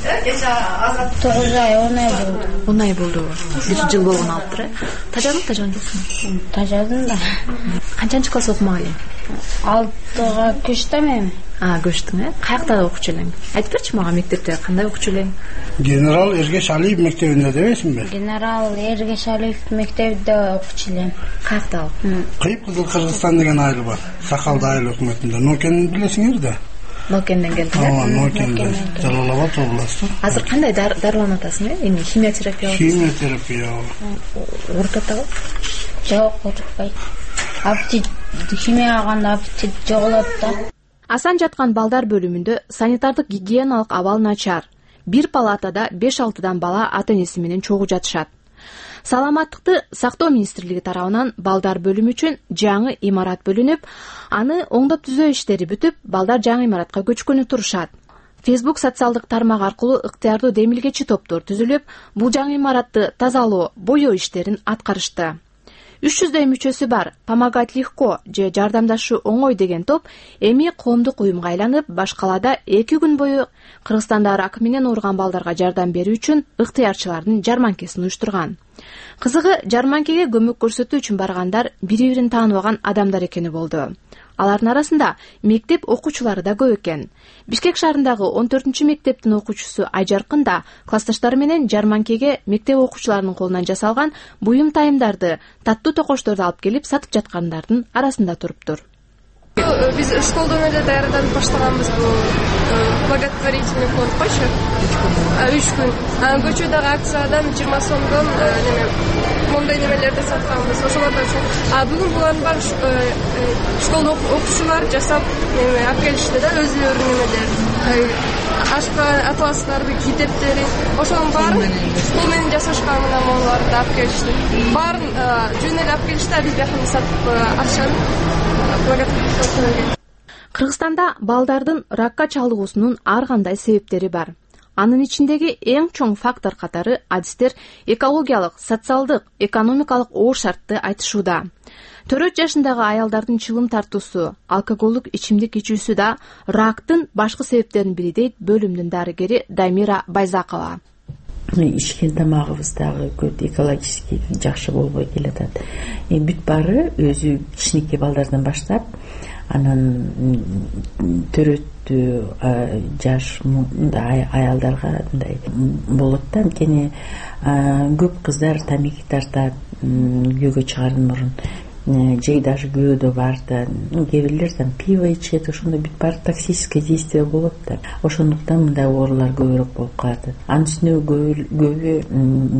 тогуз ай, он ай болду. он ай болду. бир жыл болгон алыптыр, э? Тажадың, тажаган жоксуң? Тажадым да. Канчанчы класс окумак элең? алтыга көчтүм эми. А, көчтүң, э? Каякта окучу элең? Айтып берчи мага, мектепте кандай окучу элең? Генерал Эргеш Алиев мектебинде дебесиңби? Генерал Эргеш Алиев мектебинде окучу элем. Каякта ал? Кыйып Кызыл Кыргызстан деген айыл бар. Сакалды айыл өкмөтүндө. Нокенди билесиңер да? Нокенден келдим. Ооба, Нокенден. Жалал Абад областы. Азыр кандай дарыланып атасың, э? Эми химия терапия алып? Химия терапия. Ооруп атабы? Жок, оорутпайт. Аппетит химия алганда аппетит жоголот да. Асан жаткан балдар бөлүмүндө санитардык гигиеналык абал начар. Бир палатада беш алтыдан бала ата-энеси менен чогуу жатышат. Саламаттыкты сактоо министрлиги тарабынан балдар бөлүмү үчүн жаңы имарат бөлүнүп, аны оңдоп түзөө иштери бүтүп, балдар жаңы имаратка көчкөнү турушат. Facebook социалдык тармак аркылуу ыктыярдуу демилгечи топтор түзүлүп, бул жаңы имаратты тазалоо, боёо иштерин аткарышты. үч жүздөй мүчөсү бар «Помогать легко» же «Жардамдашуу оңой» деген топ эми коомдук уюмга айланып, баш калаада эки күн бою Кыргызстанда рак менен ооруган балдарга жардам берүү үчүн ыктыярчылардын жарманкесин уюштурган. Кызыгы, жарманкеге көмөк көрсөтүү үчүн баргандар бири-бирин тааныбаган адамдар экени болду. Алардын арасында мектеп окуучулары да көп экен. Бишкек шаарындагы он төртүнчү мектептин окуучусу Айжаркын да классташтары менен жарманкеге мектеп окуучуларынын колунан жасалган буюм тайымдарды, таттуу токочторду алып келип сатып жаткандардын арасында туруптур. Биз школдон эле даярданып баштаганбыз бул благотворительный фонд койчу. үч күн. Анан көчөдөгү акциядан жыйырма сомдон неме моундай немелерди сатканбыз. Ошолордон үчүн. А бүгүн булардын баары школда окуучулар жасап неме алып келишти да, өзүлөрүнүн немелери. Ашка атластарды, китептери, ошонун баарын кол менен жасашкан мына моуларды алып келишти. Баарын жөн эле алып келишти, а биз бияктан сатып акчаны благотворительный. Кыргызстанда балдардын ракка чалдыгуусунун ар кандай себептери бар. Анын ичиндеги эң чоң фактор катары адистер экологиялык, социалдык, экономикалык оор шартты айтышууда. төрт жашындагы аялдардын чылым тартуусу, алкоголдук ичимдик ичүүсү да рактын башкы себептеринин бири дейт бөлүмдүн дарыгери Дамира Байзакова. Ишкен тамагыбыз дагы көп экологически жакшы болбой келатат. Бүт баары өзү кичинекей балдардан баштап, анан төрөттүү жаш аялдарга мындай болот да. Анткени көп кыздар тамеки тартат, күйөөгө чыгаардан мурун же даже күйөөдө бар да, кээ бирлер там пиво ичет, ошондо бүт баары токсическое действие болот да. Ошондуктан мындай оорулар көбүрөөк болуп калат. Анын үстүнө көбү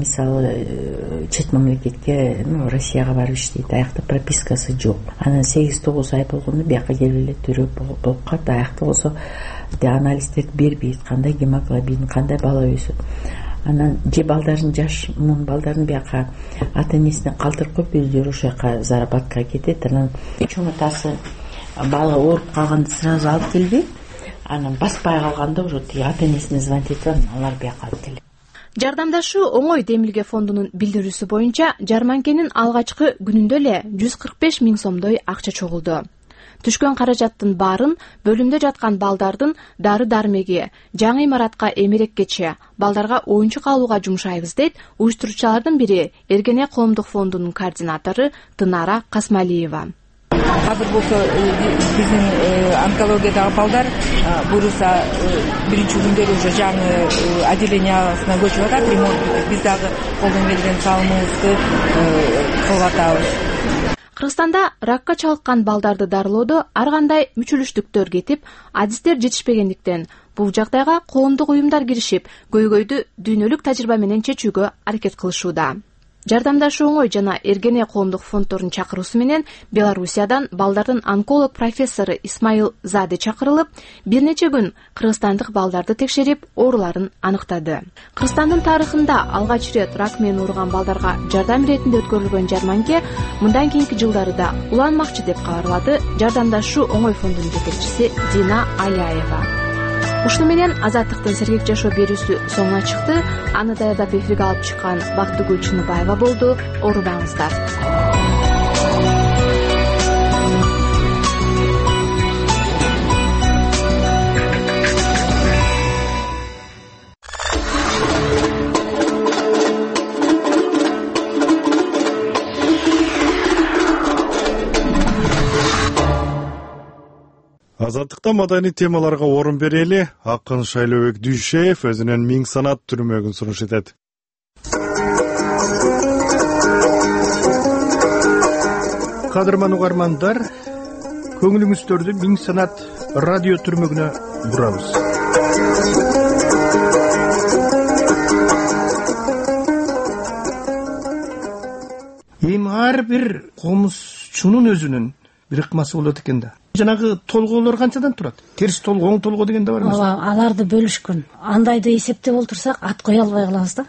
мисалы чет мамлекетке, Россияга барып иштейт, аякта пропискасы жок. Анан сегиз тогуз ай болгондо бияка келип эле төрөп болуп калат. Аякта болсо анализдерди бербейт, кандай гемоглобин, кандай бала өсөт. Анан же балдарын жаш мун балдарын бияка ата энесине калтырып коюп, өздөрү ошол жака заработкага кетет. Анан чоң атасы бала ооруп калганда сразу алып келбей, анан баспай калганда уже тиги ата энесине звонить этип, алар бияка алып келет. Жардамдашуу оңой демилге фондунун билдирүүсү боюнча жарманкенин алгачкы күнүндө эле жүз кырк беш миң сомдой акча чогулду. Түшкөн каражаттын баарын бөлүмдө жаткан балдардын дары-дармеги, жаңы имаратка эмереккече, балдарга оюнчук алууга жумшайбыз дейт уюштуруучулардын бири Эргене коомдук фондунун координатору Тынара Касмалиева. Азыр болсо биздин онкологиядагы балдар буюрса биринчи күндөрү уже жаңы отделениясына көчүп атат. Биз дагы колдон келген салымыбызды кылып атабыз. Кыргызстанда ракка чалыккан балдарды дарылоодо ар кандай мүчүлүштүктөр кетип, адистер жетишпегендиктен бул жагдайга коомдук уюмдар киришип, көйгөйдү дүйнөлүк тажрыйба менен чечүүгө аракет кылышууда. Жардамдашуу оңой жана Эргене коомдук фонддордун чакыруусу менен Белоруссиядан балдардын онколог профессору Исмаил Заде чакырылып, бир нече күн кыргызстандык балдарды текшерип, ооруларын аныктады. Кыргызстандын тарыхында алгач ирет рак менен ооруган балдарга жардам иретинде өткөрүлгөн жарманке мындан кийинки жылдары да уланмакчы деп кабарлады Жардамдашуу оңой фондунун жетекчиси Дина Алияева. Ушуну менен Азаттыктын сергек жашоо берүүсү соңуна чыкты. Аны даярдап эфирге алып чыккан Бактыгүл Чыныбаева болду. Оорубаңыздар. Азаттыкта маданий темаларга орун берели. Акын Шайлообек Дүйшеев өзүнүн миң санат түрмөгүн сунуш этет. Кадырман угармандар, көңүлүңүздөрдү миң санат радио түрмөгүнө бурабыз. Эми ар бир комузчунун өзүнүн бир ыкмасы болот экен да. Жанагы толголор канчадан турат? Терс толго, оң толго деген да бар эмеспи? Ооба, аларды бөлүшкөн. Андайды эсептеп олтурсак ат кое албай калабыз да.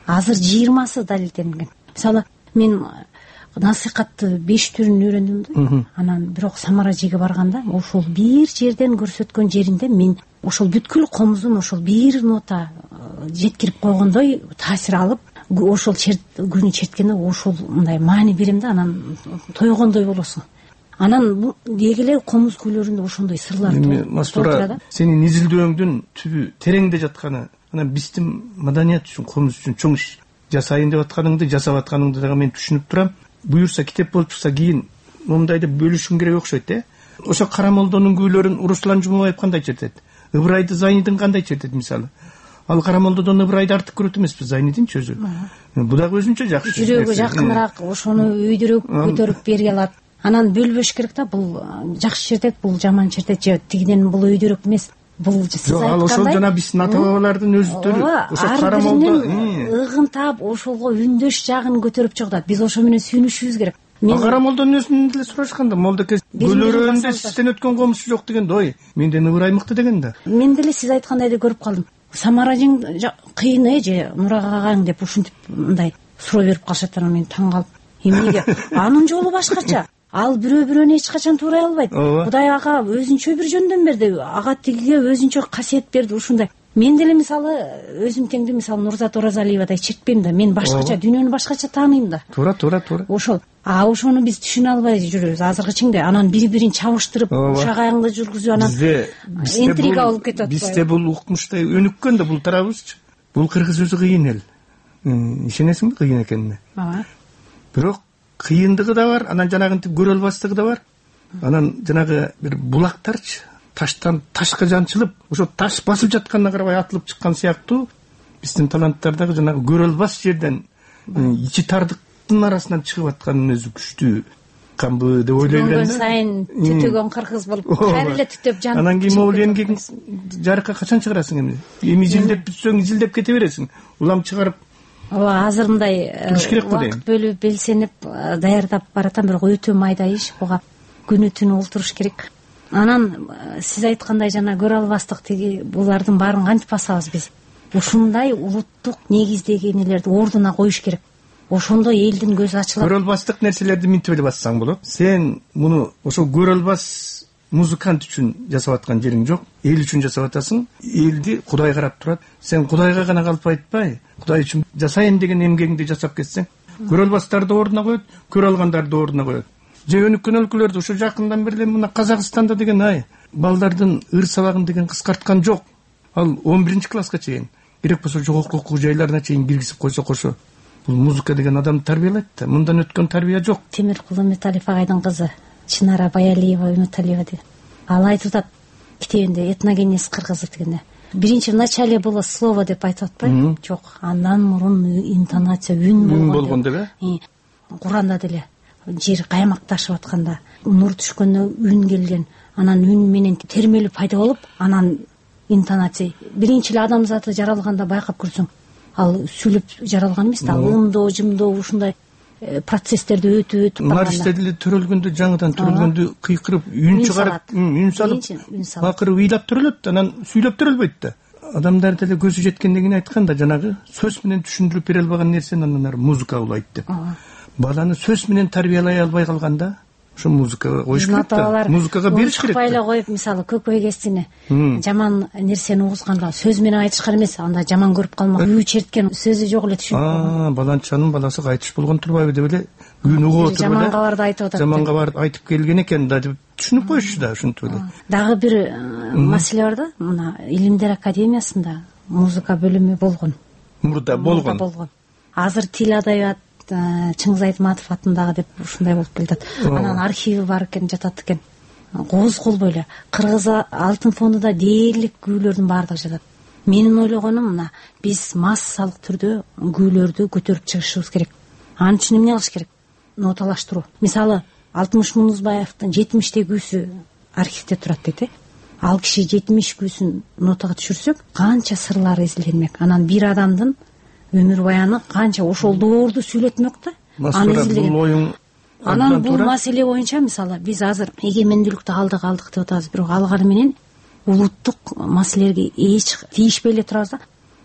азыр жыйырмасы далилденген. Мисалы мен насыйкатты беш түрүн үйрөндүм да. Анан бирок Самара жеге барганда ошол бир жерден көрсөткөн жеринде мен ошол бүткүл комуздун ошол бир нота жеткирип койгондой таасир алып, ошол күнү черткенде ошол мындай маани берем да, анан тойгондой болосуң. Анан деги эле комуз күйлөрүндө ошондой сырлар толтура. Сенин изилдөөңдүн түбү тереңде жатканы, анан биздин маданият үчүн, комуз үчүн чоң иш жасайын деп атканыңды, жасап атканыңды дагы мен түшүнүп турам. Буюрса китеп болуп чыкса кийин мондайды бөлүшүң керек окшойт, э? Ошо Карамолдонун күйлөрүн Руслан Жумабаев кандай чертет? Ыбырайды Зайнидин кандай чертет мисалы? Ал Карамолдодон Ыбырайды артык көрөт эмеспи, Зайнидинчи өзү. Бу дагы өзүнчө жакшы. Жүрөгү жакыныраак, ошону өйдөрөөк көтөрүп бере алат. Анан бөлбөш керек да, бул жакшы чертет, бул жаман чертет, же тигинен бул өйдөрөөк эмес. Бул сиз айткандай. Ал ошол жана биздин ата бабалардын өздөрү ошо Карамолдо ыгын таап ошолго үндөш жагын көтөрүп чыгат. Биз ошо менен сүйүнүшүбүз керек. Карамолдонун өзүнөн деле сурашканда, молдоке көлөрөндө сизден өткөн комузчу жок деген ой. Менден Ыбырай мыкты деген да. Мен деле сиз айткандайды көрүп калдым. Самаражың кыйын э же Нурак агаң деп ушинтип мындай суроо берип калышат, анан мен таң калып, эмнеге? Анын жолу башкача. Ал бирөө бирөөнү эч качан туурай албайт. Кудай ага өзүнчө бир жөндөн берди. Ага тигиге өзүнчө касиет берди ушундай. Мен деле мисалы өзүм теңди мисалы Нурзат Оразалиевадай чертпейм да. Мен башкача дүйнөнү башкача тааныйм да. Туура, туура, туура. Ошол. А ошону биз түшүнө албай жүрөбүз азыркы чиңде. Анан бири-бирин чабыштырып, ушак аягыңды жүргүзүп, анан интрига болуп кетет. Бизде бул укмуштай өнүккөн да бул тарабыбызчы. Бул кыргыз өзү кыйын эл. Ишенесиңби кыйын экенине? Ооба. Бирок кыйындыгы да бар, анан жанагынтип көрө албастыгы да бар. Анан жанагы бир булактарчы таштан ташка жанчылып, ошо таш басып жатканына карабай атылып чыккан сыяктуу биздин таланттар дагы жанагы көрө албас жерден ичи тардыктын арасынан чыгып атканын өзү күчтүү камбы деп ойлойм да. Түтөгөн сайын түтөгөн кыргыз болуп, кайра эле түтөп жанып. Анан кийин могул эмгегиң жарыкка качан чыгарасың эми? Эми изилдеп бүтсөң изилдеп кете бересиң. Улам чыгарып Ооба, азыр мындай убакыт бөлүп белсенип даярдап баратам, бирок өтө майда иш, буга күнү түнү олтуруш керек. Анан сиз айткандай жана көрө албастык тиги булардын баарын кантип басабыз биз? Ушундай улуттук негиздеги нелерди ордуна коюш керек. Ошондо элдин көзү ачылат. Көрө албастык нерселерди минтип эле бассаң болот. Сен муну ошол көрө албас музыкант үчүн жасап аткан жериң жок, эл үчүн жасап атасың. Элди Кудай карап турат. Сен Кудайга гана калп айтпай, Кудай үчүн жасайын деген эмгегиңди жасап кетсең, көрө албастарды ордуна коет, көрө алгандарды ордуна коет. Же өнүккөн өлкөлөрдө ушу жакындан бери мына Казакстанда деген ай, балдардын ыр сабагын деген кыскарткан жок. Ал он биринчи класска чейин, керек болсо жогорку окуу жайларына чейин киргизип койсо кошо. Бул музыка деген адамды тарбиялайт да. Мындан өткөн тарбия жок. Темиркул Үмүталиев агайдын кызы Чынара Баялиева Үмүталиева деген. Ал айтып атат китебинде этногенез кыргызы дегенде. Биринчи в начале было слово деп айтып атпайбы? Жок, андан мурун интонация, үн болгон. болгон деп э? Куранда деле жер каймакташып атканда нур түшкөндө үн келген, анан үн менен термелүү пайда болуп, анан интонация. Биринчи эле адамзаты жаралганда байкап көрсөң, ал сүйлөп жаралган эмес да, ымдоо, жымдоо ушундай процесстерди өтүп өтүп барганда. Марште деле төрөлгөндө, жаңыдан төрөлгөндө кыйкырып, үн чыгарып, үн салып, акыры ыйлап төрөлөт, анан сүйлөп төрөлбөйт да. Адамдар деле көзү жеткендигин айтканда, жанагы сөз менен түшүндүрүп бере албаган нерсени андан ары музыка улайт деп. Баланы сөз менен тарбиялай албай калганда, ошо музыкага коюш керек да. Музыкага бериш керек. Пайла коюп, мисалы көкөй кестини жаман нерсени угузганда сөз менен айтышкан эмес, анда жаман көрүп калмак. Үй черткен сөзү жок эле түшүнүп. Аа, баланчанын баласы кайтыш болгон турбайбы деп эле күн угуп отуруп эле. Жаман кабарды айтып атат. Жаман кабарды айтып келген экен да деп түшүнүп коюшчу да, ушинтип эле. Дагы бир маселе бар да, мына Илимдер академиясында музыка бөлүмү болгон. Мурда болгон. Азыр тил адабият Чыңгыз Айтматов атындагы деп ушундай болуп келатат. Анан архиви бар экен, жатат экен. Кооз колбой эле кыргыз алтын фондунда дээрлик күүлөрдүн баардыгы жатат. Менин ойлогонум мына биз массалык түрдө күүлөрдү көтөрүп чыгышыбыз керек. Анын үчүн эмне кылыш керек? Ноталаштыруу. Мисалы Алтымыш Мунузбаевдин жетимиштей күүсү архивде турат дейт э. Ал киши жетимиш күүсүн нотага түшүрсөк, канча сырлары изилденмек. Анан бир адамдын өмүр баяны канча ошол доорду сүйлөтмөк да. Аны изилдеген. Анан бул маселе боюнча мисалы биз азыр эгемендүүлүктү алдык алдык деп атабыз, бирок алганы менен улуттук маселелерге эч тийишпей эле турабыз да.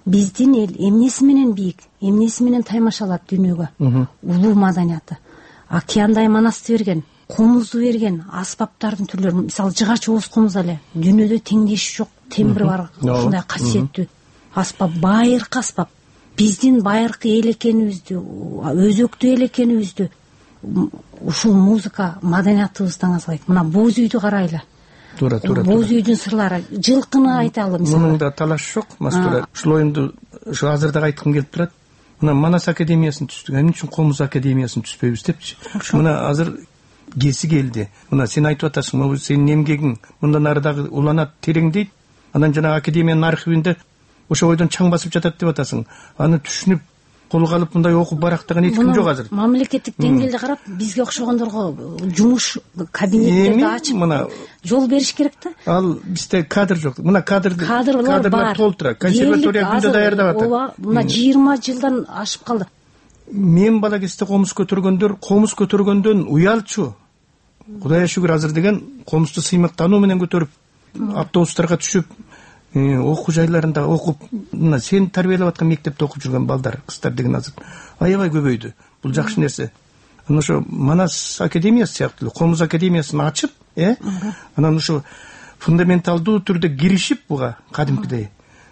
биздин эл эмнеси менен бийик, эмнеси менен таймашалат дүйнөгө? Улуу маданияты. Океандай манасты берген, комузду берген, аспаптардын түрлөрү, мисалы жыгач ооз комуз эле дүйнөдө теңдеши жок, тембри бар, ушундай касиеттүү аспап, байыркы аспап. Биздин байыркы эл экенибизди, өзөктүү эл экенибизди ушул музыка маданиятыбыздан азгайт. Мына боз үйдү карайлы. Туура, туура. Боз үйдүн сырлары, жылкыны айталы мисалы. Мунун да талаш жок, Мастура. Ушул оюнду ушу азырда айткым келип турат. Мына Манас академиясын түздүк, эмне үчүн Комуз академиясын түзбөйбүз депчи. Мына азыр кеси келди. Мына сен айтып атасың, могу сенин эмгегиң мындан ары дагы уланат, тереңдейт. Анан жана академиянын архивинде ошо бойдон чаң басып жатат деп атасың. Аны түшүнүп колго алып мындай окуп барактаган эч ким жок азыр. Мамлекеттик деңгээлде карап, бизге окшогондорго жумуш кабинеттерди ачып мына жол бериш керек да. Ал бизде кадр жок. Мына кадрды кадрлар бар. Толтура. Консерватория күндө даярдап атат. Ооба, мына жыйырма жылдан ашып калды. Мен бала кезде комуз көтөргөндөр, комуз көтөргөндөн уялчу. Кудайга шүгүр азыр деген комузду сыймыктануу менен көтөрүп, автобустарга түшүп, окуу жайларында окуп, мына сен тарбиялап аткан мектепте окуп жүргөн балдар, кыздар деген азыр аябай көбөйдү. Бул жакшы нерсе. Анан ошо Манас академиясы сыяктуу Комуз академиясын ачып, э? Анан ошо фундаменталдуу түрдө киришип буга кадимкидей.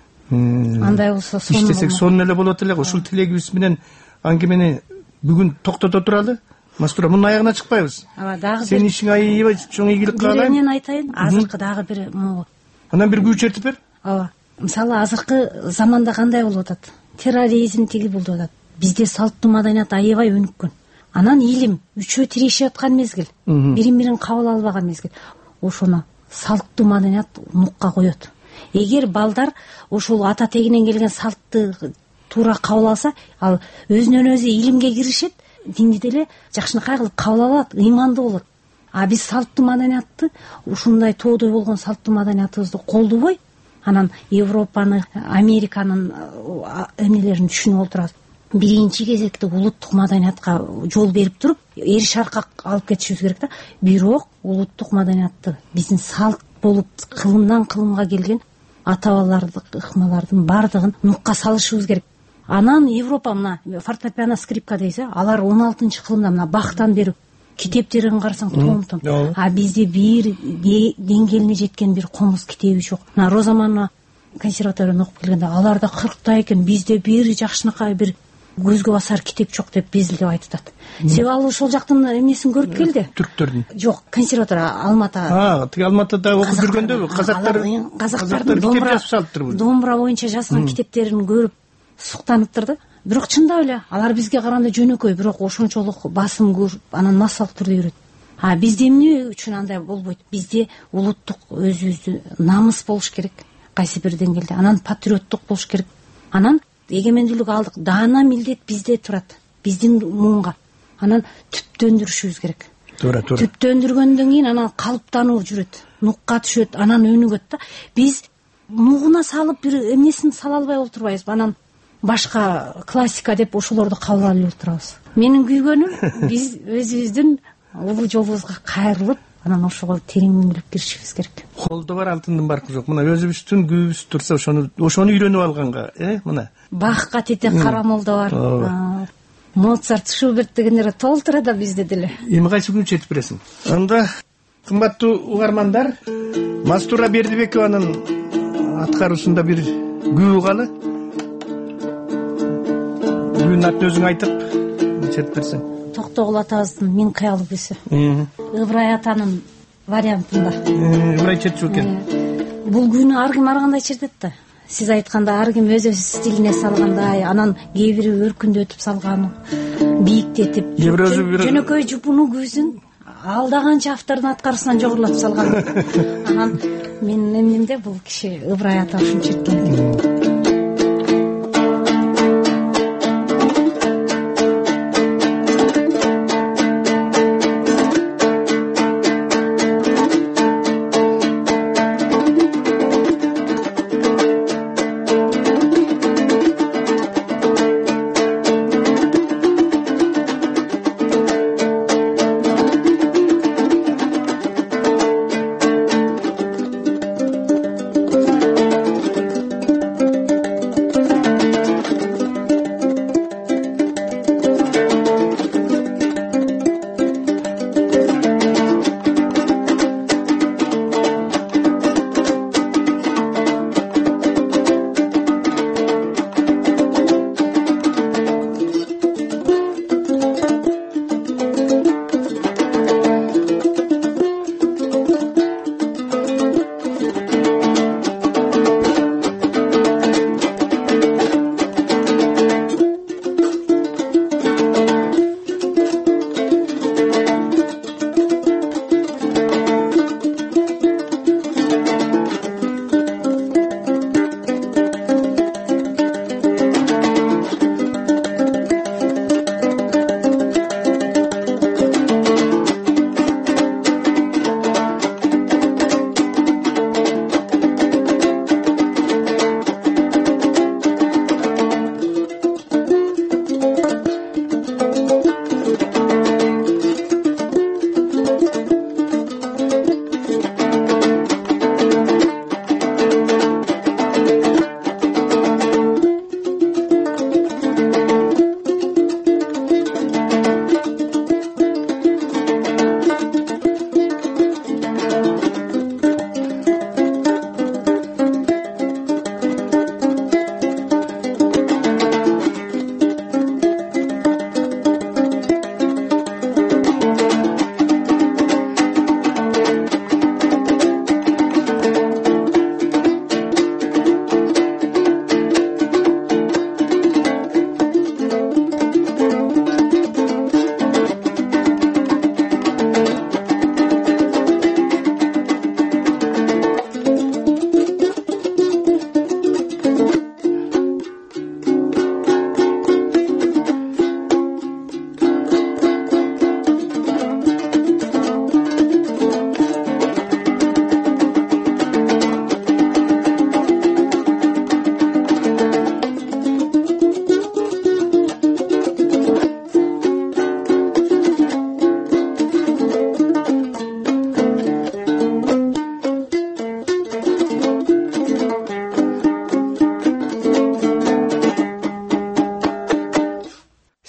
Андай болсо сонун. Иштесек сонун эле болот эле. Ушул тилегибиз менен аңгемени бүгүн токтото туралы. Мастура, мунун аягына чыкпайбыз. Ага, дагы сен ишиң аябай чоң ийгилик каалайм. Мен айтайын, азыркы дагы бир могу. Анан бир күч чертип бер. Ооба. Мисалы азыркы заманда кандай болуп атат? Терроризм тиги болуп атат. Бизде салттуу маданият аябай өнүккөн. Анан илим үчөө тирешип аткан мезгил, бирин-бирин кабыл албаган мезгил. Ошону салттуу маданият нукка коет. Эгер балдар ошол ата тегинен келген салтты туура кабыл алса, ал өзүнөн өзү илимге киришет, динди деле жакшынакай кылып кабыл алат, ыймандуу болот. А биз салттуу маданиятты, ушундай тоодой болгон салттуу маданиятыбызды колдобой, анан Европаны, Американын эмнелерин түшүнүп отурабыз. Биринчи кезекте улуттук маданиятка жол берип туруп, эриш аркак алып кетишибиз керек да. Бирок улуттук маданиятты биздин салт болуп кылымдан кылымга келген ата-бабалардын, ыкмалардын бардыгын нукка салышыбыз керек. Анан Европа мына фортепиано, скрипка дейсиз, алар он алтынчы кылымда мына бактан бери китептерин карасаң том-том. А бизде бир деңгээлине жеткен бир комуз китеби жок. Мына Розаманова консерваторияны окуп келгенде аларда кыркта экен, бизде бир жакшынакай бир көзгө басар китеп жок деп безилдеп айтышат. Себеби ал ошол жактын эмнесин көрүп келди. Түрктөрдүн. Жок, консерватория Алмата. А, тиги Алматада окуп жүргөндө казактар казактардын китеп жазып салыптыр. Домбура боюнча жазган китептерин көрүп суктаныптыр да. Бирок чындап эле алар бизге караганда жөнөкөй, бирок ошончолук басым көрүп, анан массалык түрдө үйрөт. А бизде эмне үчүн андай болбойт? Бизде улуттук өзүбүздү намыс болуш керек, кайсы бир деңгээлде. Анан патриоттук болуш керек. Анан эгемендүүлүк алдык, даана милдет бизде турат, биздин муунга. Анан түптөндүрүшүбүз керек. Туура, туура. Түптөндүргөндөн кийин анан калыптануу жүрөт, нукка түшөт, анан өнүгөт да. Биз нугуна салып бир эмнесин сала албай олтурбайбыз. Анан башка классика деп ошолорду кабыл алып отурабыз. Менин күйгөнүм биз өзүбүздүн улуу жолубузга кайрылып, анан ошого тереңдеп киришибиз керек. Колдо бар алтындын баркы жок. Мына өзүбүздүн күйүбүз турса ошону ошону үйрөнүп алганга, э, мына. Бахка тете карамолдо бар. Моцарт, Шуберт дегендер толтура да бизде деле. Эми кайсы күн чертип бересиң? Анда кымбаттуу угармандар, Мастура Бердибекованын аткаруусунда бир күү калы. Бүгүн атын өзүң айтып чертип берсең. Токтогул атабыздын Мин кыялуу күүсү. Ыбырай атанын вариантында. Ыбырай чертчү экен. Бул күүнү ар ким ар кандай чертет да. Сиз айтканда ар ким өз өз стилине салгандай, анан кээ бири өркүндөтүп салган, бийиктетип, жөнөкөй жупуну күүсүн алдаганча автордун аткарысынан жогорулатып салган. Анан менин эмнемде бул киши Ыбырай ата ушуну черткен.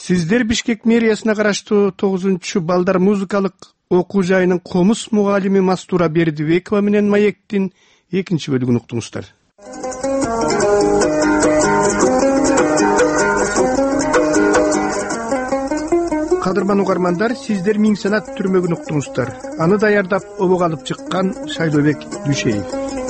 Сиздер Бишкек мэриясына караштуу тогузунчу балдар музыкалык окуу жайынын комуз мугалими Мастура Бердибекова менен маектин экинчи бөлүгүн уктуңуздар. Кадырман угармандар, сиздер Миң санат түрмөгүн уктуңуздар. Аны даярдап обок алып чыккан Шайлообек Дүйшеев.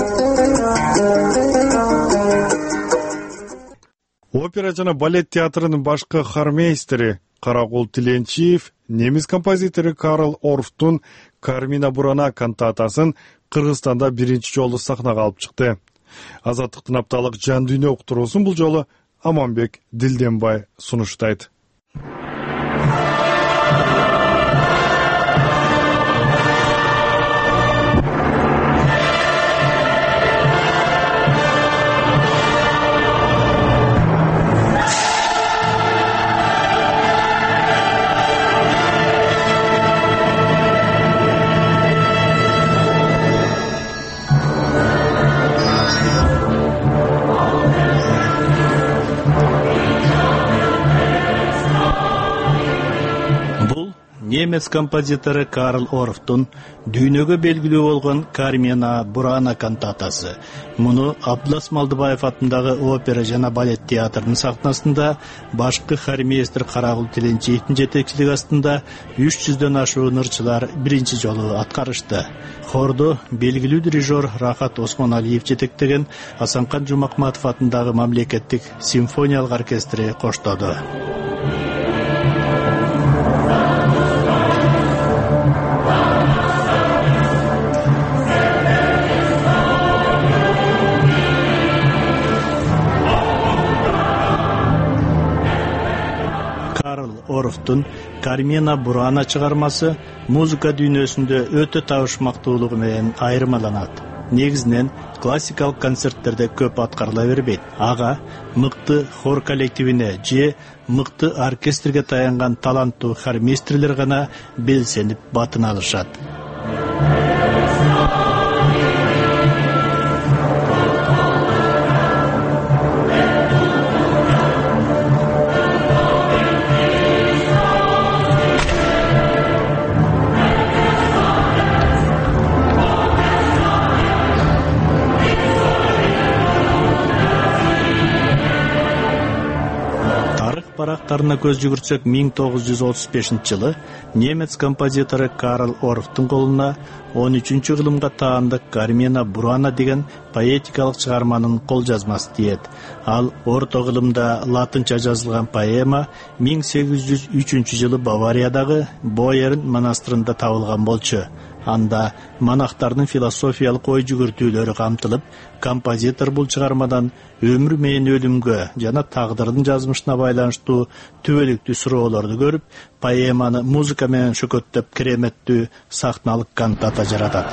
Опера жана балет театрынын башкы хормейстери Карагул Тиленчиев немис композитору Карл Орфтун Кармина Бурана кантатасын Кыргызстанда биринчи жолу сахнага алып чыкты. Азаттыктын апталык жан дүйнө уктуруусун бул жолу Аманбек Дилденбай сунуштайт. Немец композитору Карл Орфтун дүйнөгө белгилүү болгон Кармина Бурана кантатасы. Муну Абдулас Малдыбаев атындагы опера жана балет театрынын сахнасында башкы хормейстер Карагул Тиленчиевдин жетекчилиги астында үч жүздөн ашуун ырчылар биринчи жолу аткарышты. Хорду белгилүү дирижер Рахат Осмоналиев жетектеген Асанкан Жумакматов атындагы мамлекеттик симфониялык оркестри коштоду. Орфтун Кармина Бурана чыгармасы музыка дүйнөсүндө өтө табышмактуулугу менен айырмаланат. Негизинен классикалык концерттерде көп аткарыла бербейт. Ага мыкты хор коллективине же мыкты оркестрге таянган таланттуу хормейстерлер гана белсенип батын алышат. Барактарына көз жүгүртсөк, миң тогуз жүз отуз бешинчи жылы немец композитору Карл Орфтун колуна он үчүнчү кылымга таандык Кармина Бурана деген поэтикалык чыгарманын кол жазмасы тиет. Ал орто кылымда латынча жазылган поэма миң сегиз жүз үчүнчү жылы Бавариядагы Бойерн монастырында табылган болчу. Анда монахтардын философиялык ой жүгүртүүлөрү камтылып, композитор бул чыгармадан өмүр менен өлүмгө жана тагдырдын жазмышына байланыштуу түбөлүктүү суроолорду көрүп, поэманы музыка менен шөкөттөп кереметтүү сахналык кантата жаратат.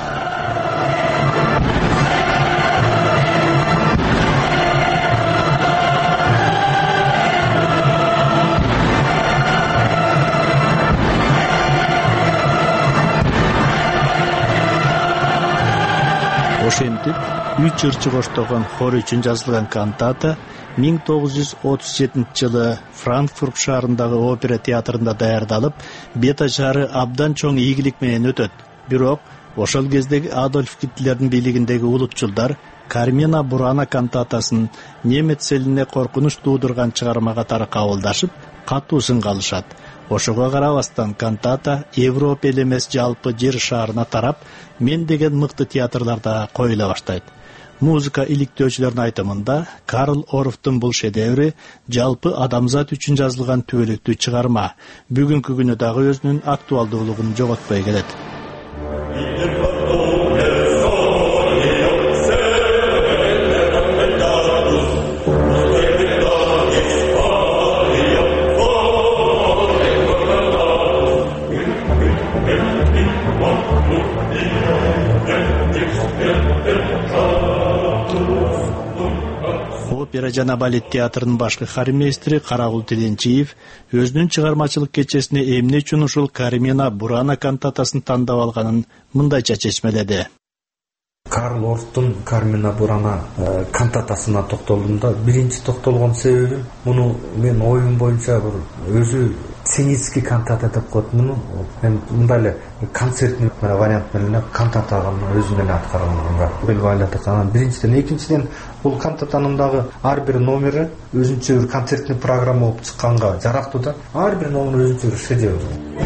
Ошентип, үч ырчы коштогон хор үчүн жазылган кантата миң тогуз жүз отуз жетинчи жылы Франкфурт шаарындагы опера театрында даярдалып, бет ажары абдан чоң ийгилик менен өтөт. Бирок ошол кездеги Адольф Гитлердин бийлигиндеги улутчулдар Кармина Бурана кантатасын немец элине коркунуч туудурган чыгарма катары кабылдашып, катуу сынга алышат. Ошого карабастан кантата Европа эле эмес жалпы жер шаарына тарап, мен деген мыкты театрларда коюла баштайт. Музыка иликтөөчүлөрдүн айтымында Карл Орфтун бул шедеври жалпы адамзат үчүн жазылган түбөлүктүү чыгарма. Бүгүнкү күнү дагы өзүнүн актуалдуулугун жоготпой келет. Опера жана балет театрынын башкы хормейстери Карагул Тиленчиев өзүнүн чыгармачылык кечесине эмне үчүн ушул Кармина Бурана кантатасын тандап алганын мындайча чечмеледи. Карл Орфтун Кармина Бурана кантатасына токтолдум да. Биринчи токтолгон себебим, муну мен оюм боюнча бир өзү сценический кантата деп коет муну. Мен мындай эле концертный вариант менен кантатаны өзүм эле аткарганга бел байлатат. Анан биринчиден, экинчиден бул кантатанын дагы ар бир номери өзүнчө бир концертный программа болуп чыкканга жарактуу да. Ар бир номер өзүнчө бир шедевр.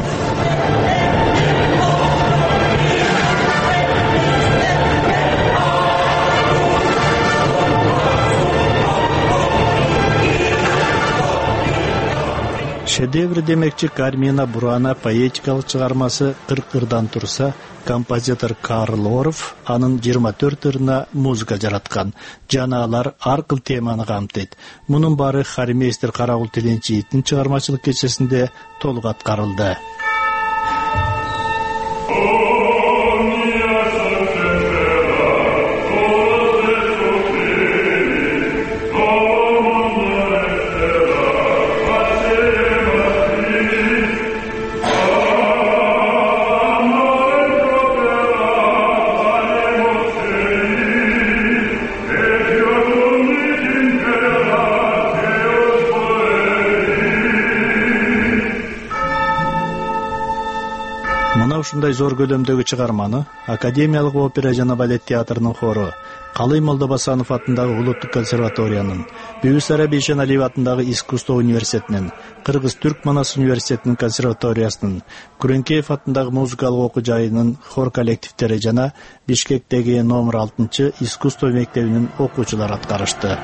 Шедевр демекчи Кармина Бурана поэтикалык чыгармасы кырк ырдан турса, композитор Карл Орф анын жыйырма төрт ырына музыка жараткан. Жана алар ар кыл теманы камтыйт. Мунун баары Харимейстер Карагул Тиленчиевдин чыгармачылык кечесинде толук аткарылды. Ушундай зор көлөмдөгү чыгарманы Академиялык опера жана балет театрынын хору, Калый Молдобасанов атындагы Улуттук консерваториянын, Бүүс Араби Ишеналиев атындагы Искусство университетинин, Кыргыз-Түрк Манас университетинин консерваториясынын, Күрөнкеев атындагы музыкалык окуу жайынын хор коллективдери жана Бишкектеги номер алтынчы искусство мектебинин окуучулары аткарышты.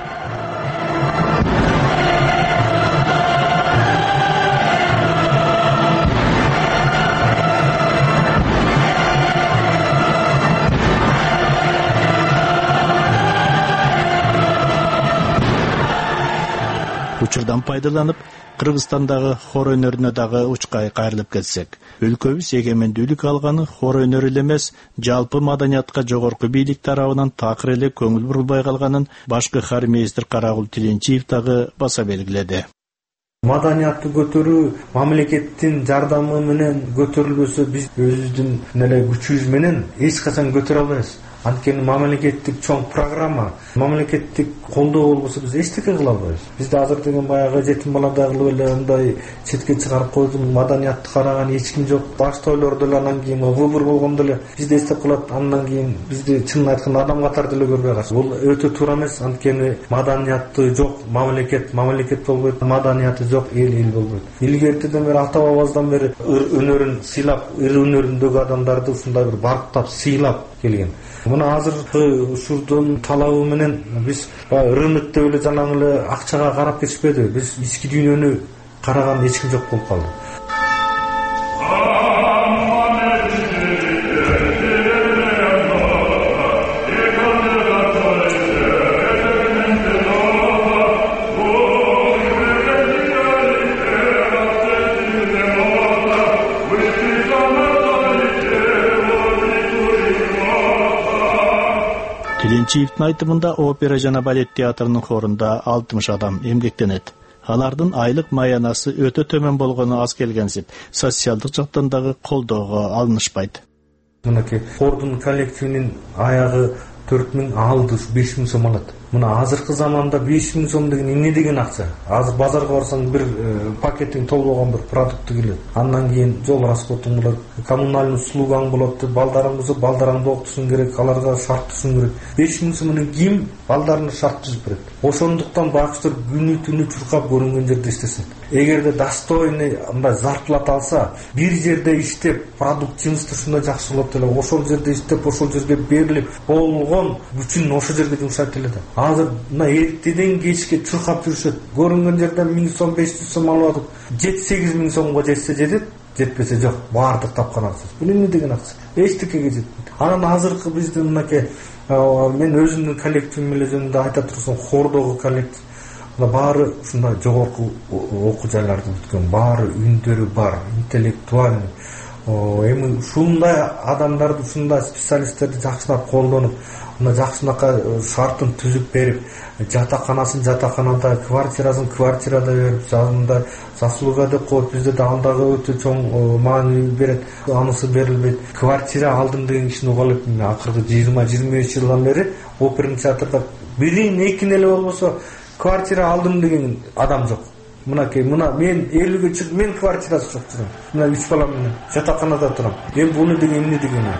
Учурдан пайдаланып, Кыргызстандагы хор өнөрүнө дагы учкай кайрылып кетсек, өлкөбүз эгемендүүлүк алганы хор өнөрү эле эмес, жалпы маданиятка жогорку бийлик тарабынан такыр эле көңүл бурулбай калганын башкы Харимейстер Карагул Тиленчиев дагы баса белгиледи. Маданиятты көтөрүү мамлекеттин жардамы менен көтөрүлбөсө, биз өзүбүздүн эле күчүбүз менен эч качан көтөрө албайбыз. Анткени мамлекеттик чоң программа, мамлекеттик колдоо болбосо биз эчтеке кыла албайбыз. Бизде азыр деген баягы жетим балада кылып эле мындай четке чыгарып койдум, маданиятты караган эч ким жок. Башта ойлорду эле, анан кийин выбор болгондо эле бизде эстеп калат, андан кийин бизди чынын айтканда адам катары деле көрбөй калат. Бул өтө туура эмес, анткени маданиятты жок мамлекет, мамлекет болбойт, маданияты жок эл эл болбойт. Илгертиден бери ата бабабыздан бери ыр өнөрүн сыйлап, ыр өнөрүндөгү адамдарды ушундай бир барктап сыйлап келген. Мына азыркы учурдун талабы менен биз рынок деп эле жанагы эле акчага карап кетишпеди. Биз ички дүйнөнү караган эч ким жок болуп калды. Тиленчиевдин айтымында опера жана балет театрынын хорунда алтымыш адам эмгектенет. Алардын айлык маянасы өтө төмөн болгону аз келгенсип, социалдык жактан дагы колдоого алынышпайт. Мынакей хордун коллективинин аягы төрт миң, алды беш миң сом алат. Мына азыркы заманда беш миң сом деген эмне деген акча? Азыр базарга барсаң бир пакетиң толбогон бир продукты келет. Андан кийин жол расходуң болот, коммунальный услугаң болот, балдарың болсо балдарыңды окутушуң керек, аларга шарт түзүң керек. беш миң сом менен ким балдарына шарт түзүп берет? Ошондуктан бакчылар күнү түнү чуркап көрүнгөн жерде иштесин. Эгерде достойный мындай зарплата алса, бир жерде иштеп, продуктивность ушундай жакшы болот эле, ошол жерде иштеп, ошол жерге берилип, болгон күчүн ошол жерге жумшайт эле да. Азыр мына эртеден кечке чуркап жүрүшөт. Көрүнгөн жерден миң сом, беш жүз сом алып атып, жети сегиз миң сомго жетсе жетет, жетпесе жок, баардык тапкан акча. Бул эмне деген акча? Эчтекеге жетпейт. Анан азыркы биздин мынакей мен өзүмдүн коллективим менен жөнүндө айта турсам, хордогу коллектив баары ушундай жогорку окуу жайларды бүткөн, баары үндөрү бар, интеллектуальный. эми ушундай адамдарды, ушундай специалисттерди жакшылап колдонуп, мына жакшынакай шартын түзүп берип, жатаканасын жатаканада, квартирасын квартирада берип, жанында заслуга деп коюп, бизде да андагы өтө чоң маани берет. Анысы берилбейт. Квартира алдым деген кишини угуп алып, акыркы жыйырма жыйырма беш жылдан бери оперный театрда бирин экини эле болбосо квартира алдым деген адам жок. Мынакей, мына мен элүүгө чыгып, мен квартирасы жок турам. Мына үч балам менен жатаканада турам. Эми буну деген эмне дегени?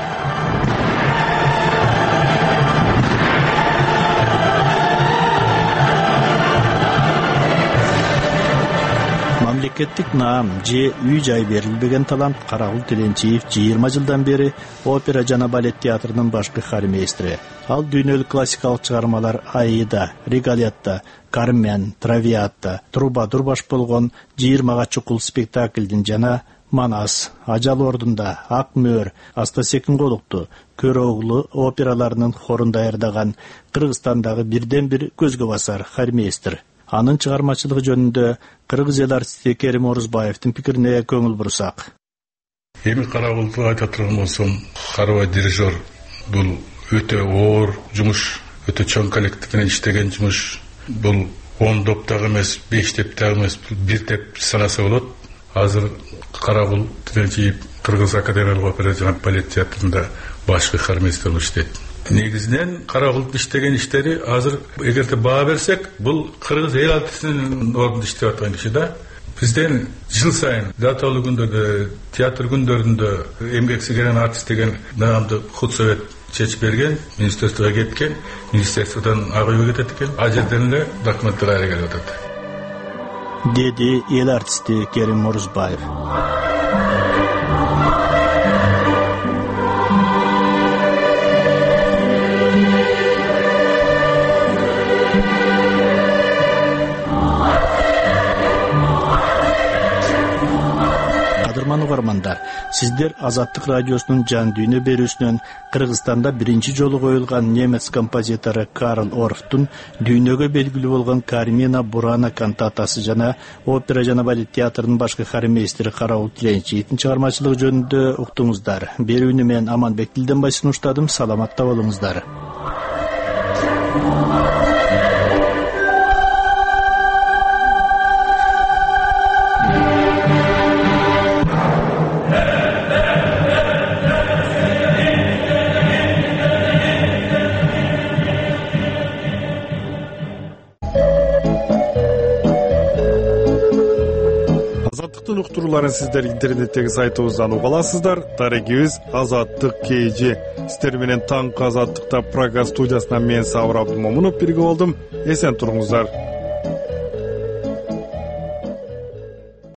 Мамлекеттик наам же үй жай берилбеген талант Карагул Тиленчиев жыйырма жылдан бери опера жана балет театрынын башкы хормейстери. Ал дүйнөлүк классикалык чыгармалар Аида, Регалиятта, Кармен, Травиатта, Трубадур баш болгон жыйырмага чукул спектаклдин жана Манас, Ажал ордунда, Ак мөөр, Аста секин колукту, Көрөглу операларынын хорун даярдаган Кыргызстандагы бирден бир көзгө басар хормейстер. Анын чыгармачылыгы жөнүндө кыргыз эл артисти Керим Орузбаевдин пикирине көңүл бурсак. Эми Карагулду айта турган болсом, карабай дирижер бул өтө оор жумуш, өтө чоң коллектив менен иштеген жумуш. Бул он доптагы эмес, беш дептагы эмес, бир деп санаса болот. Азыр Карагул Тиленчиев Кыргыз академиялык опера жана балет театрында башкы хормейстер болуп иштейт. Негизинен Карагулдун иштеген иштери азыр эгерде баа берсек, бул кыргыз эл артистинин ордунда иштеп аткан киши да. Бизден жыл сайын даталуу күндөрдө, театр күндөрүндө эмгек сиңирген артист деген наамды худсовет чечип берген, министрликке кеткен, министрликтен агыбы кетет экен. А жерден эле документтер айра келип атат. Деди эл артисти Керим Орузбаев. Кадырман угармандар, сиздер Азаттык радиосунун жан дүйнө берүүсүнөн Кыргызстанда биринчи жолу коюлган немец композитору Карл Орфтун дүйнөгө белгилүү болгон Кармина Бурана кантатасы жана опера жана балет театрынын башкы хормейстери Карагул Тиленчиевдин чыгармачылыгы жөнүндө уктуңуздар. Берүүнү мен Аманбек Дилденбай сунуштадым. Саламатта болуңуздар. Азаттыктын уктурууларын сиздер интернеттеги сайтыбыздан уга аласыздар. Тарегибиз Азаттык кей жи. Сиздер менен таңкы Азаттыкта программа студиясынан мен Сабыр Абдымомунов бирге болдум. Эсен туруңуздар.